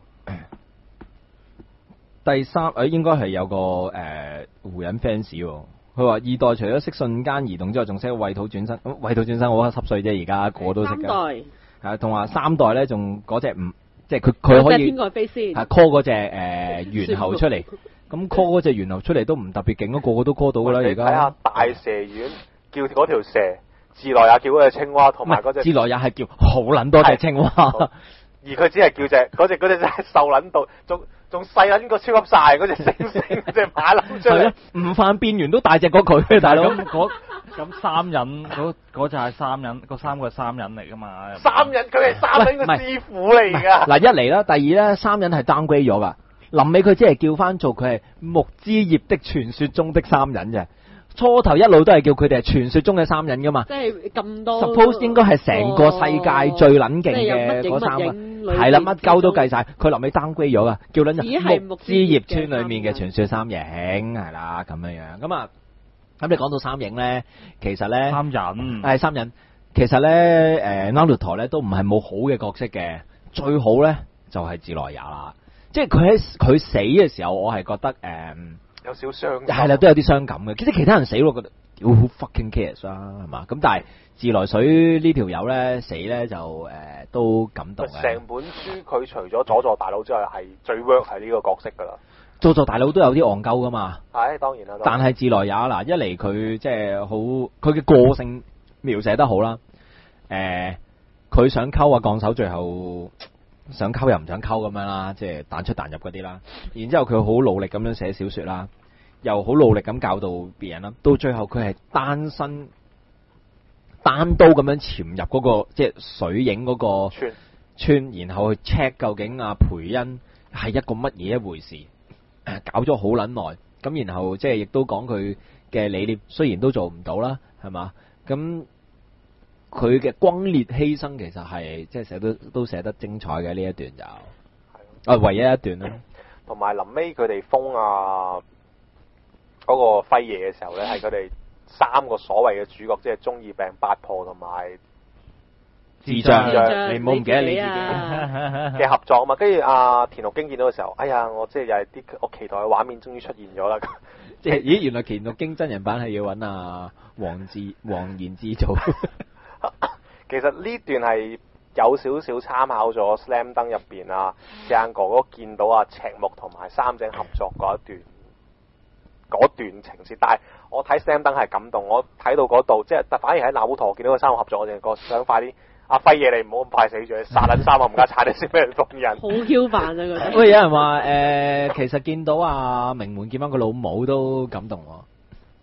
第三誒應該係有個誒、呃、湖人 fans，佢話二代除咗識瞬間移動之外，仲識穢土轉身。咁穢土轉身我十歲啫，而家個個都識嘅。三代係同埋三代咧，仲嗰隻唔即係佢佢可以天外飛仙，係 call 嗰隻誒猿猴出嚟。咁 call 嗰隻猿猴出嚟都唔特別勁咯，個個都 call 到噶啦。而家睇下大蛇丸叫嗰條蛇。自來也叫嗰隻青蛙，同埋嗰隻自來也係叫好撚多隻青蛙， 而佢只係叫隻嗰隻嗰隻真係瘦撚到，仲仲細撚過超級晒嗰隻猩猩，嗰隻馬騮出嚟。悟飯變完都大隻過佢，大佬。 咁咁三忍嗰嗰就係三忍，嗰三個係三忍嚟噶嘛？ 三忍佢係三忍個師傅嚟㗎。 嗱一嚟啦，第二咧三忍係 downgrade 咗㗎，臨尾佢只係叫翻做佢係木之葉的傳說中的三忍啫。初頭一路都係叫佢哋係傳說中嘅三忍噶嘛， 即係咁多。 Suppose 應該係成個世界最撚勁嘅嗰三個，係啦，乜鳩都計晒。佢臨尾 downgrade 咗噶，叫撚木之葉村裏面嘅傳說三影，係啦咁樣樣。咁啊，咁你講到三影咧，其實咧三忍係三忍，其實咧誒 Naruto 咧都唔係冇好嘅角色嘅，最好咧就係自來也啦。即係佢喺佢死嘅時候，我係覺得誒。嗯有少傷， 係啦，都有啲傷感嘅。其實其他人死，我覺得屌好 fucking cares 啦，係嘛？咁但係自來水呢條友咧死咧就誒、呃、都感動嘅。 成本書佢除咗佐助大佬之外，係最 work 係呢個角色噶啦。 佐助大佬都有啲戇鳩噶嘛。 係當然啦。 但係自來也嗱，一嚟佢即係好，佢嘅個性描寫得好啦。誒、呃，佢想溝啊降手，最後。想溝又唔想溝咁樣啦，即係彈出彈入嗰啲啦。然之後佢好努力咁樣寫小說啦，又好努力咁教導別人啦。到最後佢係單身單刀咁樣潛入嗰、嗰個即係水影嗰個村，村然後去 check 究竟阿培恩係一個乜嘢一回事。搞咗好撚耐，咁然後即係亦都講佢嘅理念，雖然都做唔到啦，係嘛咁。佢嘅轟烈犧牲其實係即係寫得都寫得精彩嘅呢一段就，啊唯一一段啦。 同埋臨尾佢哋封啊嗰個輝夜嘅時候咧，係佢哋三個所謂嘅主角，即係中二病八婆同埋智障，你唔好唔記得你自己嘅合作啊嘛。跟住阿田六經見到嘅時候，哎呀，我即係又係啲我期待嘅畫面終於出現咗啦。 即係咦，原來田六經真人版係要揾阿黃志黃言之做。 其實呢段係有少少參考咗《Slam Dunk》入邊啊，正哥哥見到阿赤木同埋三井合作嗰一段嗰段情節，但係我睇《Slam Dunk》係感動，我睇到嗰度即係，但反而喺那烏陀見到個三個合作，我淨係個想快啲阿輝爺你唔好咁快死住，殺撚三個唔加踩你先俾人封人。好 Q 煩啊！佢喂，有人話誒、呃，其實見到阿名門見翻個老母都感動喎。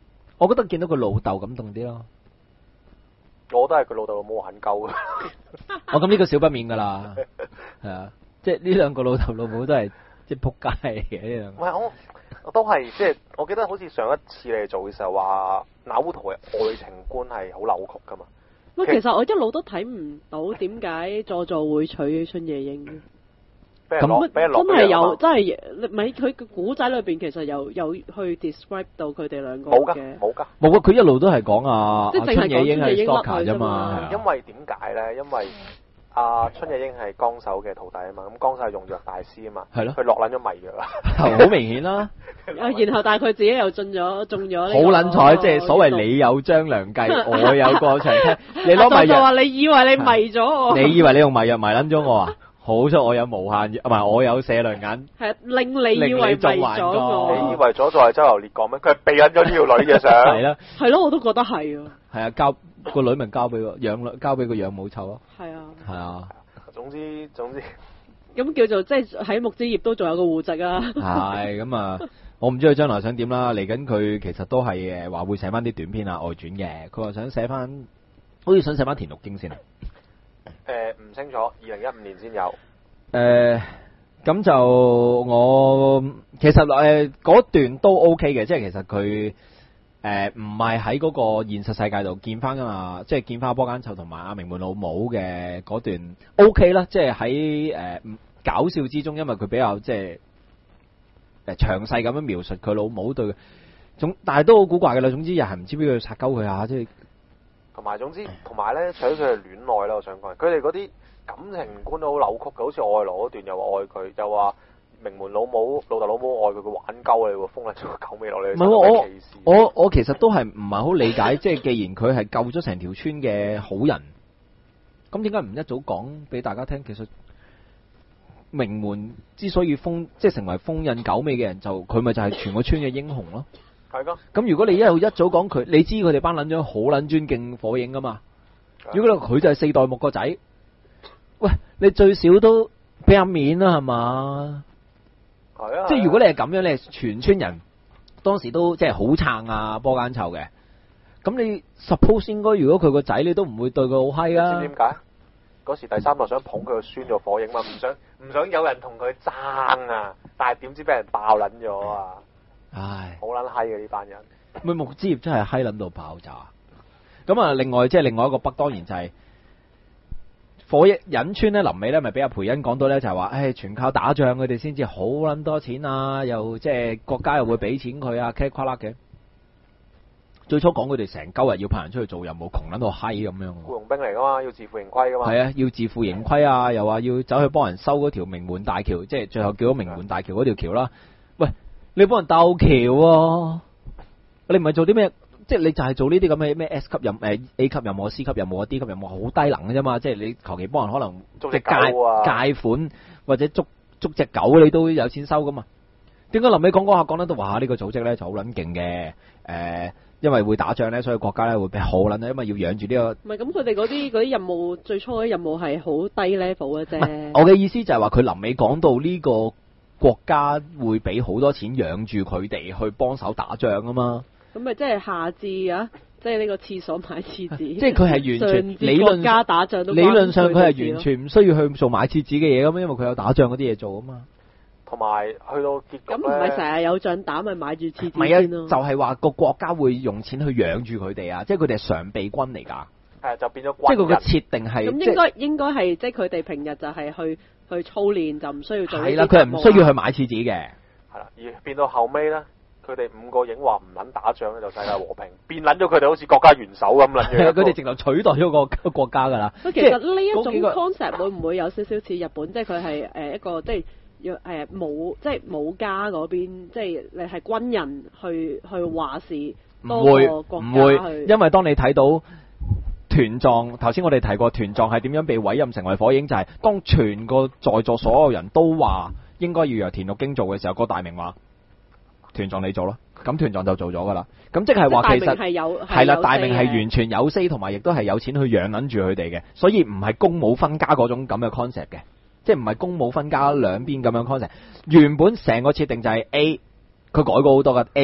我覺得見到佢老豆感動啲咯。 我都係佢老豆老母肯鳩嘅。 我咁呢個少不免噶啦，係啊，即係呢兩個老豆老母都係即係仆街嚟嘅呢兩個。 唔係我，我都係即係，我記得好似上一次你哋做嘅時候話，那烏圖嘅愛情觀係好扭曲噶嘛。 喂，其實我一路都睇唔到點解佐助會娶春夜櫻嘅。 咁真係有，真係唔係佢個古仔裏邊其實有有去 describe 到佢哋兩個嘅。 冇噶，冇噶， 冇噶，佢一路都係講啊， 即係春野櫻係講 stalker 啫嘛。 因為點解咧？因為阿春野櫻係江手嘅徒弟啊嘛，咁江手係用藥大師啊嘛， 係咯， 佢落撚咗迷藥啦， 好明顯啦。 然後但係佢自己又中咗中咗。 好撚彩，即係所謂你有張良計，我有過牆梯。你攞迷藥， 就話你以為你迷咗我， 你以為你用迷藥迷撚咗我啊？好彩我有無限，唔係我有射亮眼， 係令你以為迷咗我。 你以為佐助係周遊列國咩？佢係避緊咗呢條女嘅相。 係啦， 係咯，我都覺得係啊。 係啊，交個女咪交俾個養交俾個養母湊咯。 係啊。 係啊。 總之總之， 咁叫做即係喺木之葉都仲有個戶籍啊。 係咁啊，我唔知佢將來想點啦。嚟緊佢其實都係誒話會寫翻啲短篇啊外傳嘅。佢話想寫翻，好似想寫翻田六經先啊。 誒唔清楚，二零一五年先有。 誒咁就我其實誒嗰段都 OK 嘅，即係其實佢誒唔係喺嗰個現實世界度見翻噶嘛，即係見翻波間湊同埋阿名門老母嘅嗰段 OK 啦，即係喺誒搞笑之中，因為佢比較即係誒詳細咁樣描述佢老母對佢，總但係都好古怪嘅啦。總之又係唔知邊個拆鳩佢啊，即係。 同埋總之，同埋咧，除咗佢哋戀愛啦，我想講，佢哋嗰啲感情觀都好扭曲嘅，好似愛羅嗰段又話愛佢，又話名門老母老豆老母愛佢，佢玩鳩你喎，封撚咗個狗尾落嚟。 唔係我我我其實都係唔係好理解，即係既然佢係救咗成條村嘅好人，咁點解唔一早講俾大家聽？其實名門之所以封即係成為封印狗尾嘅人，就佢咪就係全個村嘅英雄咯。 係噶， 咁如果你一路一早講佢，你知佢哋班撚咗好撚尊敬火影噶嘛？如果佢就係四代目個仔，喂，你最少都俾下面啦，係嘛？ 係啊， 即係如果你係咁樣，你係全村人當時都即係好撐啊波間湊嘅，咁你 suppose 應該如果佢個仔，你都唔會對佢好閪啊？ 知唔知點解？嗰時第三代想捧佢個孫做火影嘛，唔想唔想有人同佢爭啊，但係點知俾人爆撚咗啊！ 唉， 好撚閪嘅呢班人， 咪木之葉真係閪撚到爆炸。咁啊，另外即係另外一個北，當然就係火影忍村咧，臨尾咧咪俾阿培恩講到咧，就係話，唉，全靠打仗佢哋先至好撚多錢啊，又即係國家又會俾錢佢啊，茄夸啦嘅。最初講佢哋成鳩日要派人出去做任務，窮撚到閪咁樣。 僱傭兵嚟噶嘛，要自負盈虧噶嘛。 係啊，要自負盈虧啊，又話要走去幫人修嗰條名門大橋，即係最後叫咗名門大橋嗰條橋啦。喂！你幫人鬥橋啊？你唔係做啲咩？即係你就係做呢啲咁嘅咩 S 級任誒 A 級任務、C 級任務、D 級任務，好低能嘅啫嘛！即係你求其幫人可能捉即隻狗啊， 借款或者捉捉隻狗，你都有錢收噶嘛？點解臨尾講講下講得到話呢個組織咧就好撚勁嘅？誒，因為會打仗咧，所以國家咧會俾好撚，因為要養住呢個。 唔係咁，佢哋嗰啲嗰啲任務最初嗰啲任務係好低 level 嘅啫。 我嘅意思就係話佢臨尾講到呢個國家會俾好多錢養住佢哋去幫手打仗啊嘛。咁咪即係下至啊，即係呢個廁所買廁紙。 即係佢係完全理論國家打仗都理論上佢係完全唔需要去做買廁紙嘅嘢咁，因為佢有打仗嗰啲嘢做啊嘛。 同埋去到結局咁唔係成日有仗打，咪買住廁紙唔係先咯。 啊，就係話個國家會用錢去養住佢哋啊，即係佢哋係常備軍嚟㗎。 係就變咗即係佢個設定係。 咁應該應該係即係佢哋平日就係去去操練，就唔需要做呢啲。 係啦，佢係唔需要去買廁紙嘅。 係啦，而變到後尾咧，佢哋五個影話唔撚打仗咧，就世界和平，變撚咗佢哋好似國家元首咁撚樣。 佢哋直頭取代咗個國家㗎啦。 其實呢一種 concept 會唔會有少少似日本？即係佢係誒一個即係。要誒武即係武家嗰邊，即係你係軍人去去話事，多過國家去。唔會，唔會，因為當你睇到團藏，頭先我哋提過團藏係點樣被委任成為火影，就係、是、當全個在座所有人都話應該要由田六經做嘅時候，個大名話團藏你做咯，咁團藏就做咗噶啦。咁即係話其實係有係啦，大名係完全有 say， 同埋亦都係有錢去養撚住佢哋嘅，所以唔係公武分家嗰種咁嘅 concept 嘅。即係唔係公武分家兩邊咁樣 concept，原本成個設定就係 A，佢改過好多嘅 A，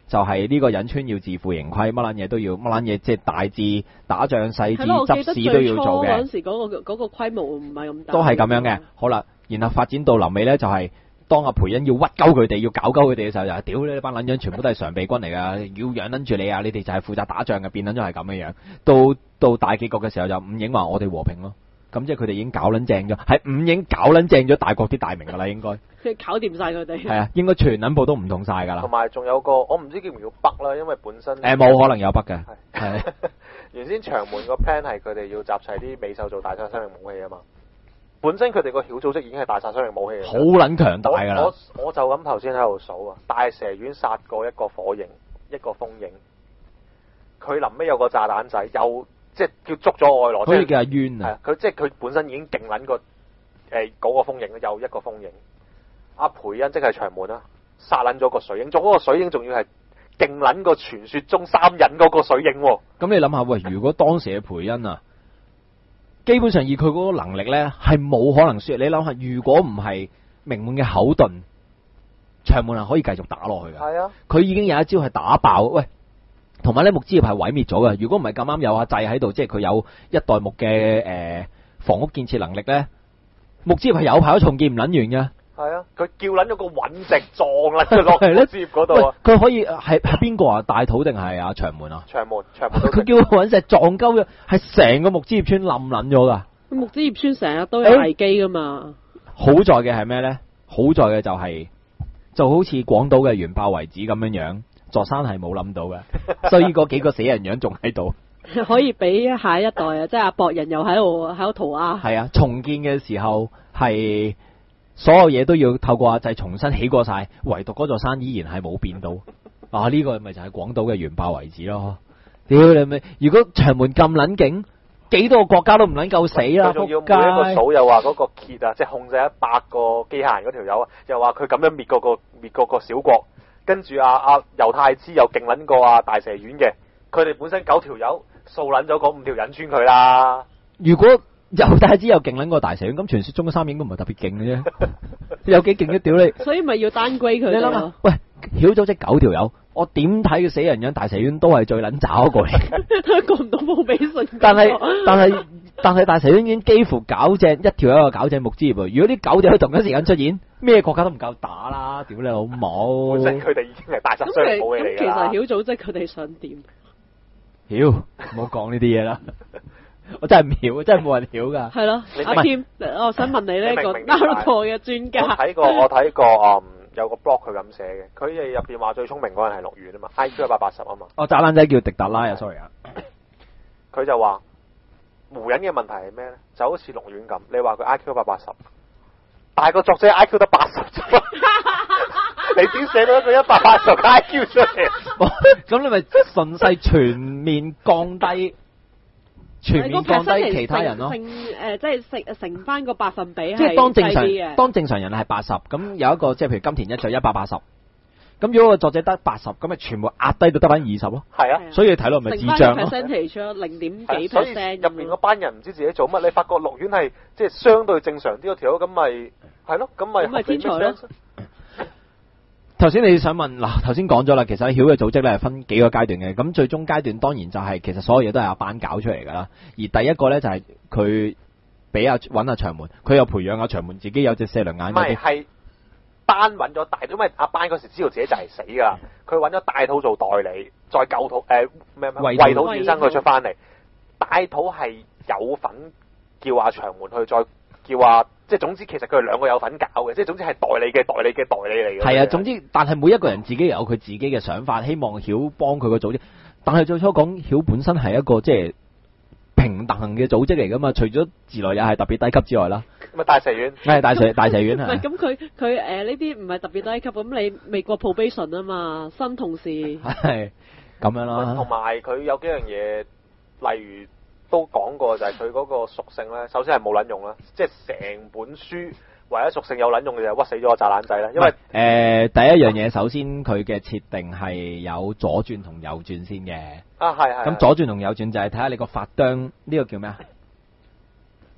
就係呢個隱村要自負盈虧，乜撚嘢都要，乜撚嘢即係大致打仗細係咯，我緻記得執事都要做最初嗰嘅陣，時嗰、個嗰、個規模唔係咁大， 都係咁樣嘅。好啦，然後發展到臨尾咧，就係、當阿培恩要屈鳩佢哋，要搞鳩佢哋嘅時候，就係屌你呢班撚樣，全部都係常備軍嚟㗎，要養撚住你啊！你哋就係負責打仗嘅，變撚咗係咁樣樣。到到大結局嘅時候，就伍影話我哋和平咯。咁即係佢哋已經搞撚正咗，係伍影搞撚正咗大國啲大名㗎啦，應該佢搞掂晒佢哋。 係啊，應該全撚部都唔同晒㗎啦同。埋仲有個我唔知叫唔叫北啦，因為本身誒冇可能有北嘅，係原先長門個 plan 係佢哋要集齊啲美獸做大殺傷力武器啊嘛。本身佢哋個曉組織已經係大殺傷力武器嚟㗎好撚強大㗎啦。 我我我就咁頭先喺度數啊，大蛇丸殺過一個火影，一個風影。佢臨尾有個炸彈仔，又即係叫捉咗外羅， 好似叫阿淵啊係啊，，佢即係佢本身已經勁撚過誒嗰個風影，又一個風影。阿培恩即係長門啦，殺撚咗個水影，仲嗰個水影仲要係勁撚過傳說中三忍嗰個水影喎。 咁你諗下，喂，如果當時嘅培恩啊，基本上以佢嗰個能力咧，係冇可能輸。你諗下，如果唔係名門嘅口盾，長門係可以繼續打落去㗎。 係啊， 佢已經有一招係打爆，喂，同埋咧木之葉係毀滅咗嘅。如果唔係咁啱有阿掣喺度，即係佢有一代木嘅誒、呃、房屋建設能力咧，木之葉係有排都重建唔撚完嘅。 係啊，佢叫撚咗個隕石撞撚佢落係咧枝葉嗰度喂啊！， 佢可以係係邊個啊？大土定係阿長門啊？ 長門長門都佢叫隕石撞鳩嘅，係成個木之葉村冧撚咗㗎。 木之葉村成日都有危機噶嘛。 好在嘅係咩咧？好在嘅就係、就好似廣島嘅原爆遺址咁樣樣，座山係冇諗到嘅，所以嗰幾個死人樣仲喺度。 可以俾下一代啊，即係阿博人又喺度喺度塗鴉。 係啊，重建嘅時候係所有嘢都要透過阿掣重新起過晒，唯獨嗰座山依然係冇變到。啊，呢、個咪就係廣島嘅原爆遺址咯。屌你咪！如果長門咁撚勁，幾多個國家都唔撚夠死啦！ 佢仲要仆每一個街！ 數又話嗰個傑啊，即係控制一百個機械人嗰條友啊，又話佢咁樣滅嗰個滅嗰個小國，跟住啊啊猶太之又勁撚過啊大蛇丸嘅，佢哋本身九條友掃撚咗嗰五條引穿佢啦。 如果猶太之又勁撚過大蛇丸，咁傳說中嘅三影都唔係特別勁嘅啫。有幾勁一屌你！ 所以咪要單歸佢你諗下哋咯。， 喂，曉組織九條友，我點睇佢死人樣大蛇丸都係最撚渣嗰個嚟。 過唔到冇俾信。 但係但係但係大蛇丸已經幾乎搞正一條友就搞正木之葉喎。如果啲九條喺同一時間出現，咩國家都唔夠打啦！屌你老母！ 本身佢哋已經係大殺咁傷其力武器嚟㗎咁其實啦。 曉組織佢哋想點？ 屌，唔好講呢啲嘢啦！我真係唔曉，真係冇人曉㗎。 係咯你， 阿添，我想問你呢你明個唔明點解 Naruto 嘅專我家。 睇過，我睇過，嗯，有個 blog 佢咁寫嘅，佢哋入邊話最聰明嗰人係陸羽啊嘛，I Q 一百八十啊嘛， 哦，炸爛仔叫迪特拉啊，sorry 啊。 佢就話湖人嘅問題係咩咧？就好似陸羽咁，你話佢 I Q 一百八十，但係個作者 I Q 得八十啫嘛，你點寫到一個一百八十嘅 I Q 出嚟？ 咁你咪順勢全面降低，全面降低其他人咯。 乘誒，即係乘乘翻個百分比， 即係當正常低啲嘅。 當正常人係八十，咁有一個即係譬如金田一就一百八十，咁如果個作者得八十，咁咪全部壓低到得翻二十咯。 係啊。 所以你睇落咪智乘翻個障咯。 percentage 咯，零點幾所以 percent 入邊嗰班人唔知自己做乜，你發覺陸羽係即係相對正常啲嗰條友，咁咪係咯，咁咪咁咪天才咯。 頭先你想問嗱，頭先講咗啦，其實曉嘅組織咧係分幾個階段嘅，咁最終階段當然就係、其實所有嘢都係阿班搞出嚟㗎啦。而第一個咧就係佢俾阿揾阿長門，佢又培養阿長門自己有隻射輪眼唔嗰啲。 係係班揾咗大，因為阿班嗰時知道自己就係死㗎啦，佢揾咗大肚做代理，再救土誒咩咩維土維土轉生佢出翻嚟，大肚係有份叫阿長門去再叫阿。即係總之，其實佢哋兩個有份搞嘅，即係總之係代理嘅代理嘅代理嚟嘅。 係啊，總之，但係每一個人自己有佢自己嘅想法，希望曉幫佢個組織。但係最初講曉本身係一個即係平等嘅組織嚟噶嘛，除咗自來也係特別低級之外啦。 咁啊大蛇丸， 係大蛇大蛇丸唔係係。 咁佢佢誒呢啲唔係特別低級，咁你美國 probation 啊嘛，新同事。 係咁樣啦。 同埋佢有幾樣嘢，例如。都講過就係佢嗰個屬性咧，首先係冇撚用啦，即係成本書唯一屬性有撚用嘅就係屈死咗個炸彈仔啦。因為誒、 呃、第一樣嘢，首先佢嘅設定係有左轉同右轉先嘅。 啊係係。 咁左轉同右轉就係睇下你個發釘呢個叫咩啊？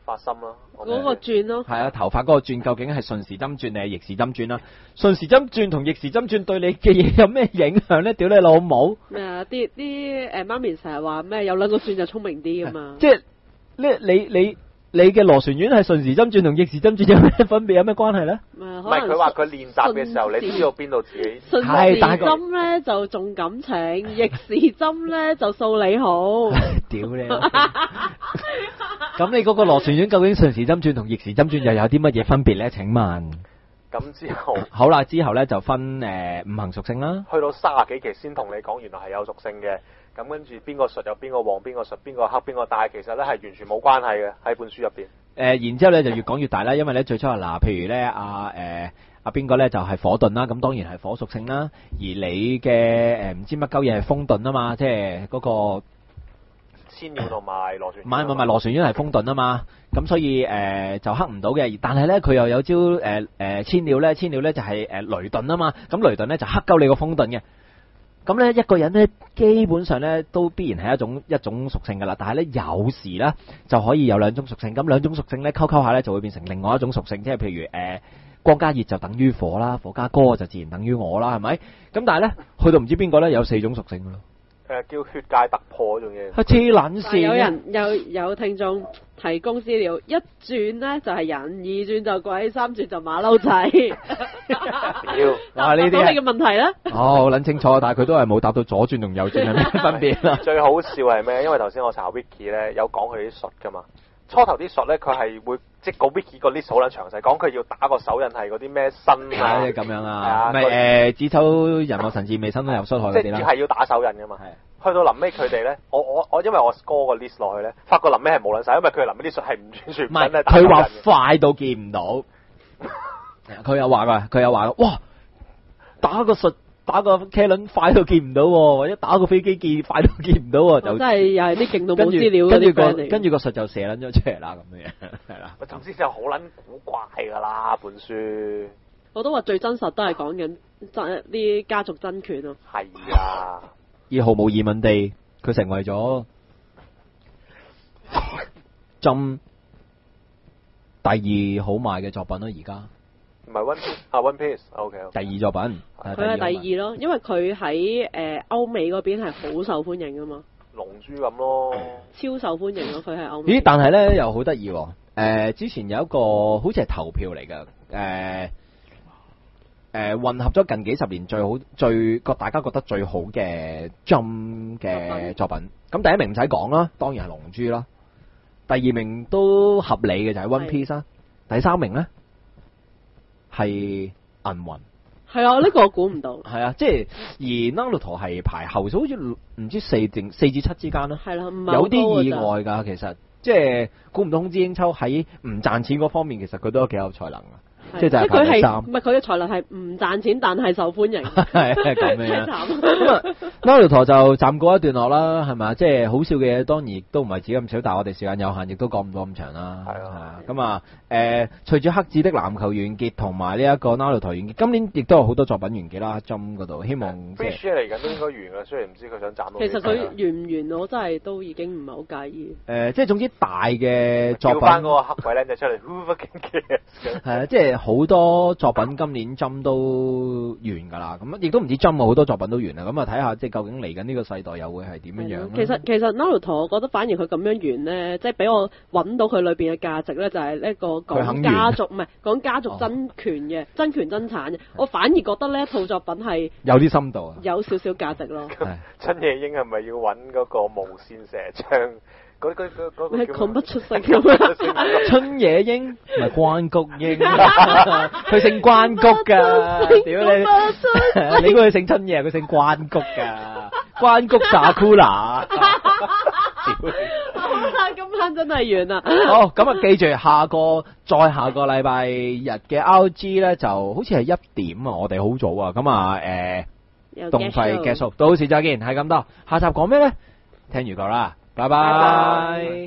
發心啦， 嗰個轉咯。 係啊，頭髮嗰個轉究竟係順時針轉定係逆時針轉啦？順時針轉同逆時針轉對你嘅嘢有咩影響咧？屌你老母！ 咩啊？啲啲誒媽咪成日話咩？有兩個轉就聰明啲噶嘛？ 即係咧，你你你嘅螺旋丸係順時針轉同逆時針轉有咩分別？有咩關係咧？ 唔唔係佢話佢練習嘅時候，你知道邊度自己順時針咧就重感情，逆時針咧就數你好。 屌你！咁你嗰個螺旋丸究竟順時針轉同逆時針轉又有啲乜嘢分別咧？請問？ 咁之後好啦，之後咧就分誒、呃、五行屬性啦。 去到三十幾期先同你講，原來係有屬性嘅。咁跟住邊個術有邊個旺，邊個術邊個黑，邊個大，其實咧係完全冇關係嘅喺本書入邊。誒、 呃，然之後咧就越講越大啦，因為咧最初係嗱，譬如咧阿誒阿邊個咧就係、是、火遁啦，咁當然係火屬性啦。而你嘅誒唔知乜鳩嘢係風遁啊嘛，即係嗰個千鳥同埋螺旋。 唔係唔係螺旋丸係風遁啊嘛，咁所以誒、呃、就黑唔到嘅。但係咧佢又有招誒誒、呃、千鳥咧，千鳥咧就係誒雷遁啊嘛，咁雷遁咧就黑鳩你個風遁嘅。咁咧一個人咧基本上咧都必然係一種一種屬性噶啦，但係咧有時咧就可以有兩種屬性，咁兩種屬性咧溝溝下咧就會變成另外一種屬性，即係譬如誒、呃、光加熱就等於火啦，火加歌就自然等於我啦，係咪？咁但係咧去到唔知邊個咧有四種屬性噶咯。 誒叫血界突破嗰種嘢。 係黐撚線。 有人有有聽眾提供資料，一轉咧就係人，二轉就鬼，三轉就馬騮仔。 屌， 哇呢啲答到你嘅問題咧？ 哦，我諗清楚，但係佢都係冇答到左轉同右轉係咩分別啦。 最好笑係咩？因為頭先我查 wiki 咧有講佢啲術噶嘛。初頭啲術咧，佢係會即個 wiki 個 list 好撚詳細，講佢要打個手印係嗰啲咩身啊， 咁樣啊，咪誒子丑人莫神智未生都有傷害嗰啲啦。 即係要打手印噶嘛。去到臨尾佢哋咧，我我我因為我 score 個 list 落去咧，發覺臨尾係冇撚晒，因為佢臨尾啲術係唔完全唔係咧。 佢話快到見唔到，佢有話㗎，佢有話，哇！打個術。打個車輪快到見唔到，或者打個飛機見快到見唔到，就真係又係啲勁到冇資料跟住個 friend 嚟跟住個術就射撚咗出嚟啦，咁樣係啦。 總之就好撚古怪噶啦本書。 我都話最真實都係講緊真啲家族爭權咯。 係啊， 而毫無疑問地，佢成為咗針第二好賣嘅作品咯，而家。 唔係 One Piece 啊 One Piece，OK。 第二作品， 佢係第二咯，因為佢喺誒歐美嗰邊係好受歡迎噶嘛。 龍珠咁咯， 超受歡迎咯，佢係歐美。 咦？但係咧又好得意喎，誒之前有一個好似係投票嚟㗎，誒誒混合咗近幾十年最好最個大家覺得最好嘅 Jump 嘅作品。咁第一名唔使講啦，當然係龍珠啦。第二名都合理嘅就係 One Piece 啦。第三名咧？係銀魂， 係啊！呢、這個我估唔到。 係啊，即係而 Naruto 係排後數，好似唔知四定四至七之間啦。 係啦、啊， 有啲意外㗎，其實即係估唔到空之英秋喺唔賺錢嗰方面，其實佢都幾有才能㗎。即係就係排第三。 唔係佢嘅才能係唔賺錢，但係受歡迎。 係咁樣。咁啊，Naruto 就暫告一段落啦，係咪？即係好笑嘅嘢，當然亦都唔係止咁少，但係我哋時間有限，亦都講唔到咁長啦。係啊，咁啊，誒，隨住黑子的籃球完結同埋呢一個 Naruto 完結，今年亦都有好多作品完結啦。Jump 嗰度，希望即係嚟緊都應該完㗎，雖然唔知佢想斬到。 其實佢完唔完，我真係都已經唔係好介意。 誒，即係總之大嘅作品。叫翻嗰個黑鬼靚仔出嚟，Who fucking cares？ 係啊，即係好多作品今年 Jump 都完㗎啦，咁亦都唔止 Jump 好多作品都完啦，咁啊睇下即係究竟嚟緊呢個世代又會係點樣樣。 其實其實 Naruto 我覺得反而佢咁樣完咧，即係俾我揾到佢裏邊嘅價值咧，就係呢個講家族唔係講家族爭權嘅、哦、爭權爭產嘅，我反而覺得呢一套作品係有啲深度啊， 有少少價值咯。 春夜鷹係咪要揾嗰個無線射槍？嗰嗰嗰嗰個你講不出聲咁春野鷹唔係關谷英，佢姓關谷㗎。屌你！你估佢姓春野，佢姓關谷㗎。關谷撒庫拉。 好啦，今晚真係完啦。 好，咁啊，記住下個再下個禮拜日嘅 R G 咧，就好似係一點啊，我哋好早啊。咁啊，誒，動費結束，到時再見，係咁多。下集講咩咧？聽預告啦。拜拜。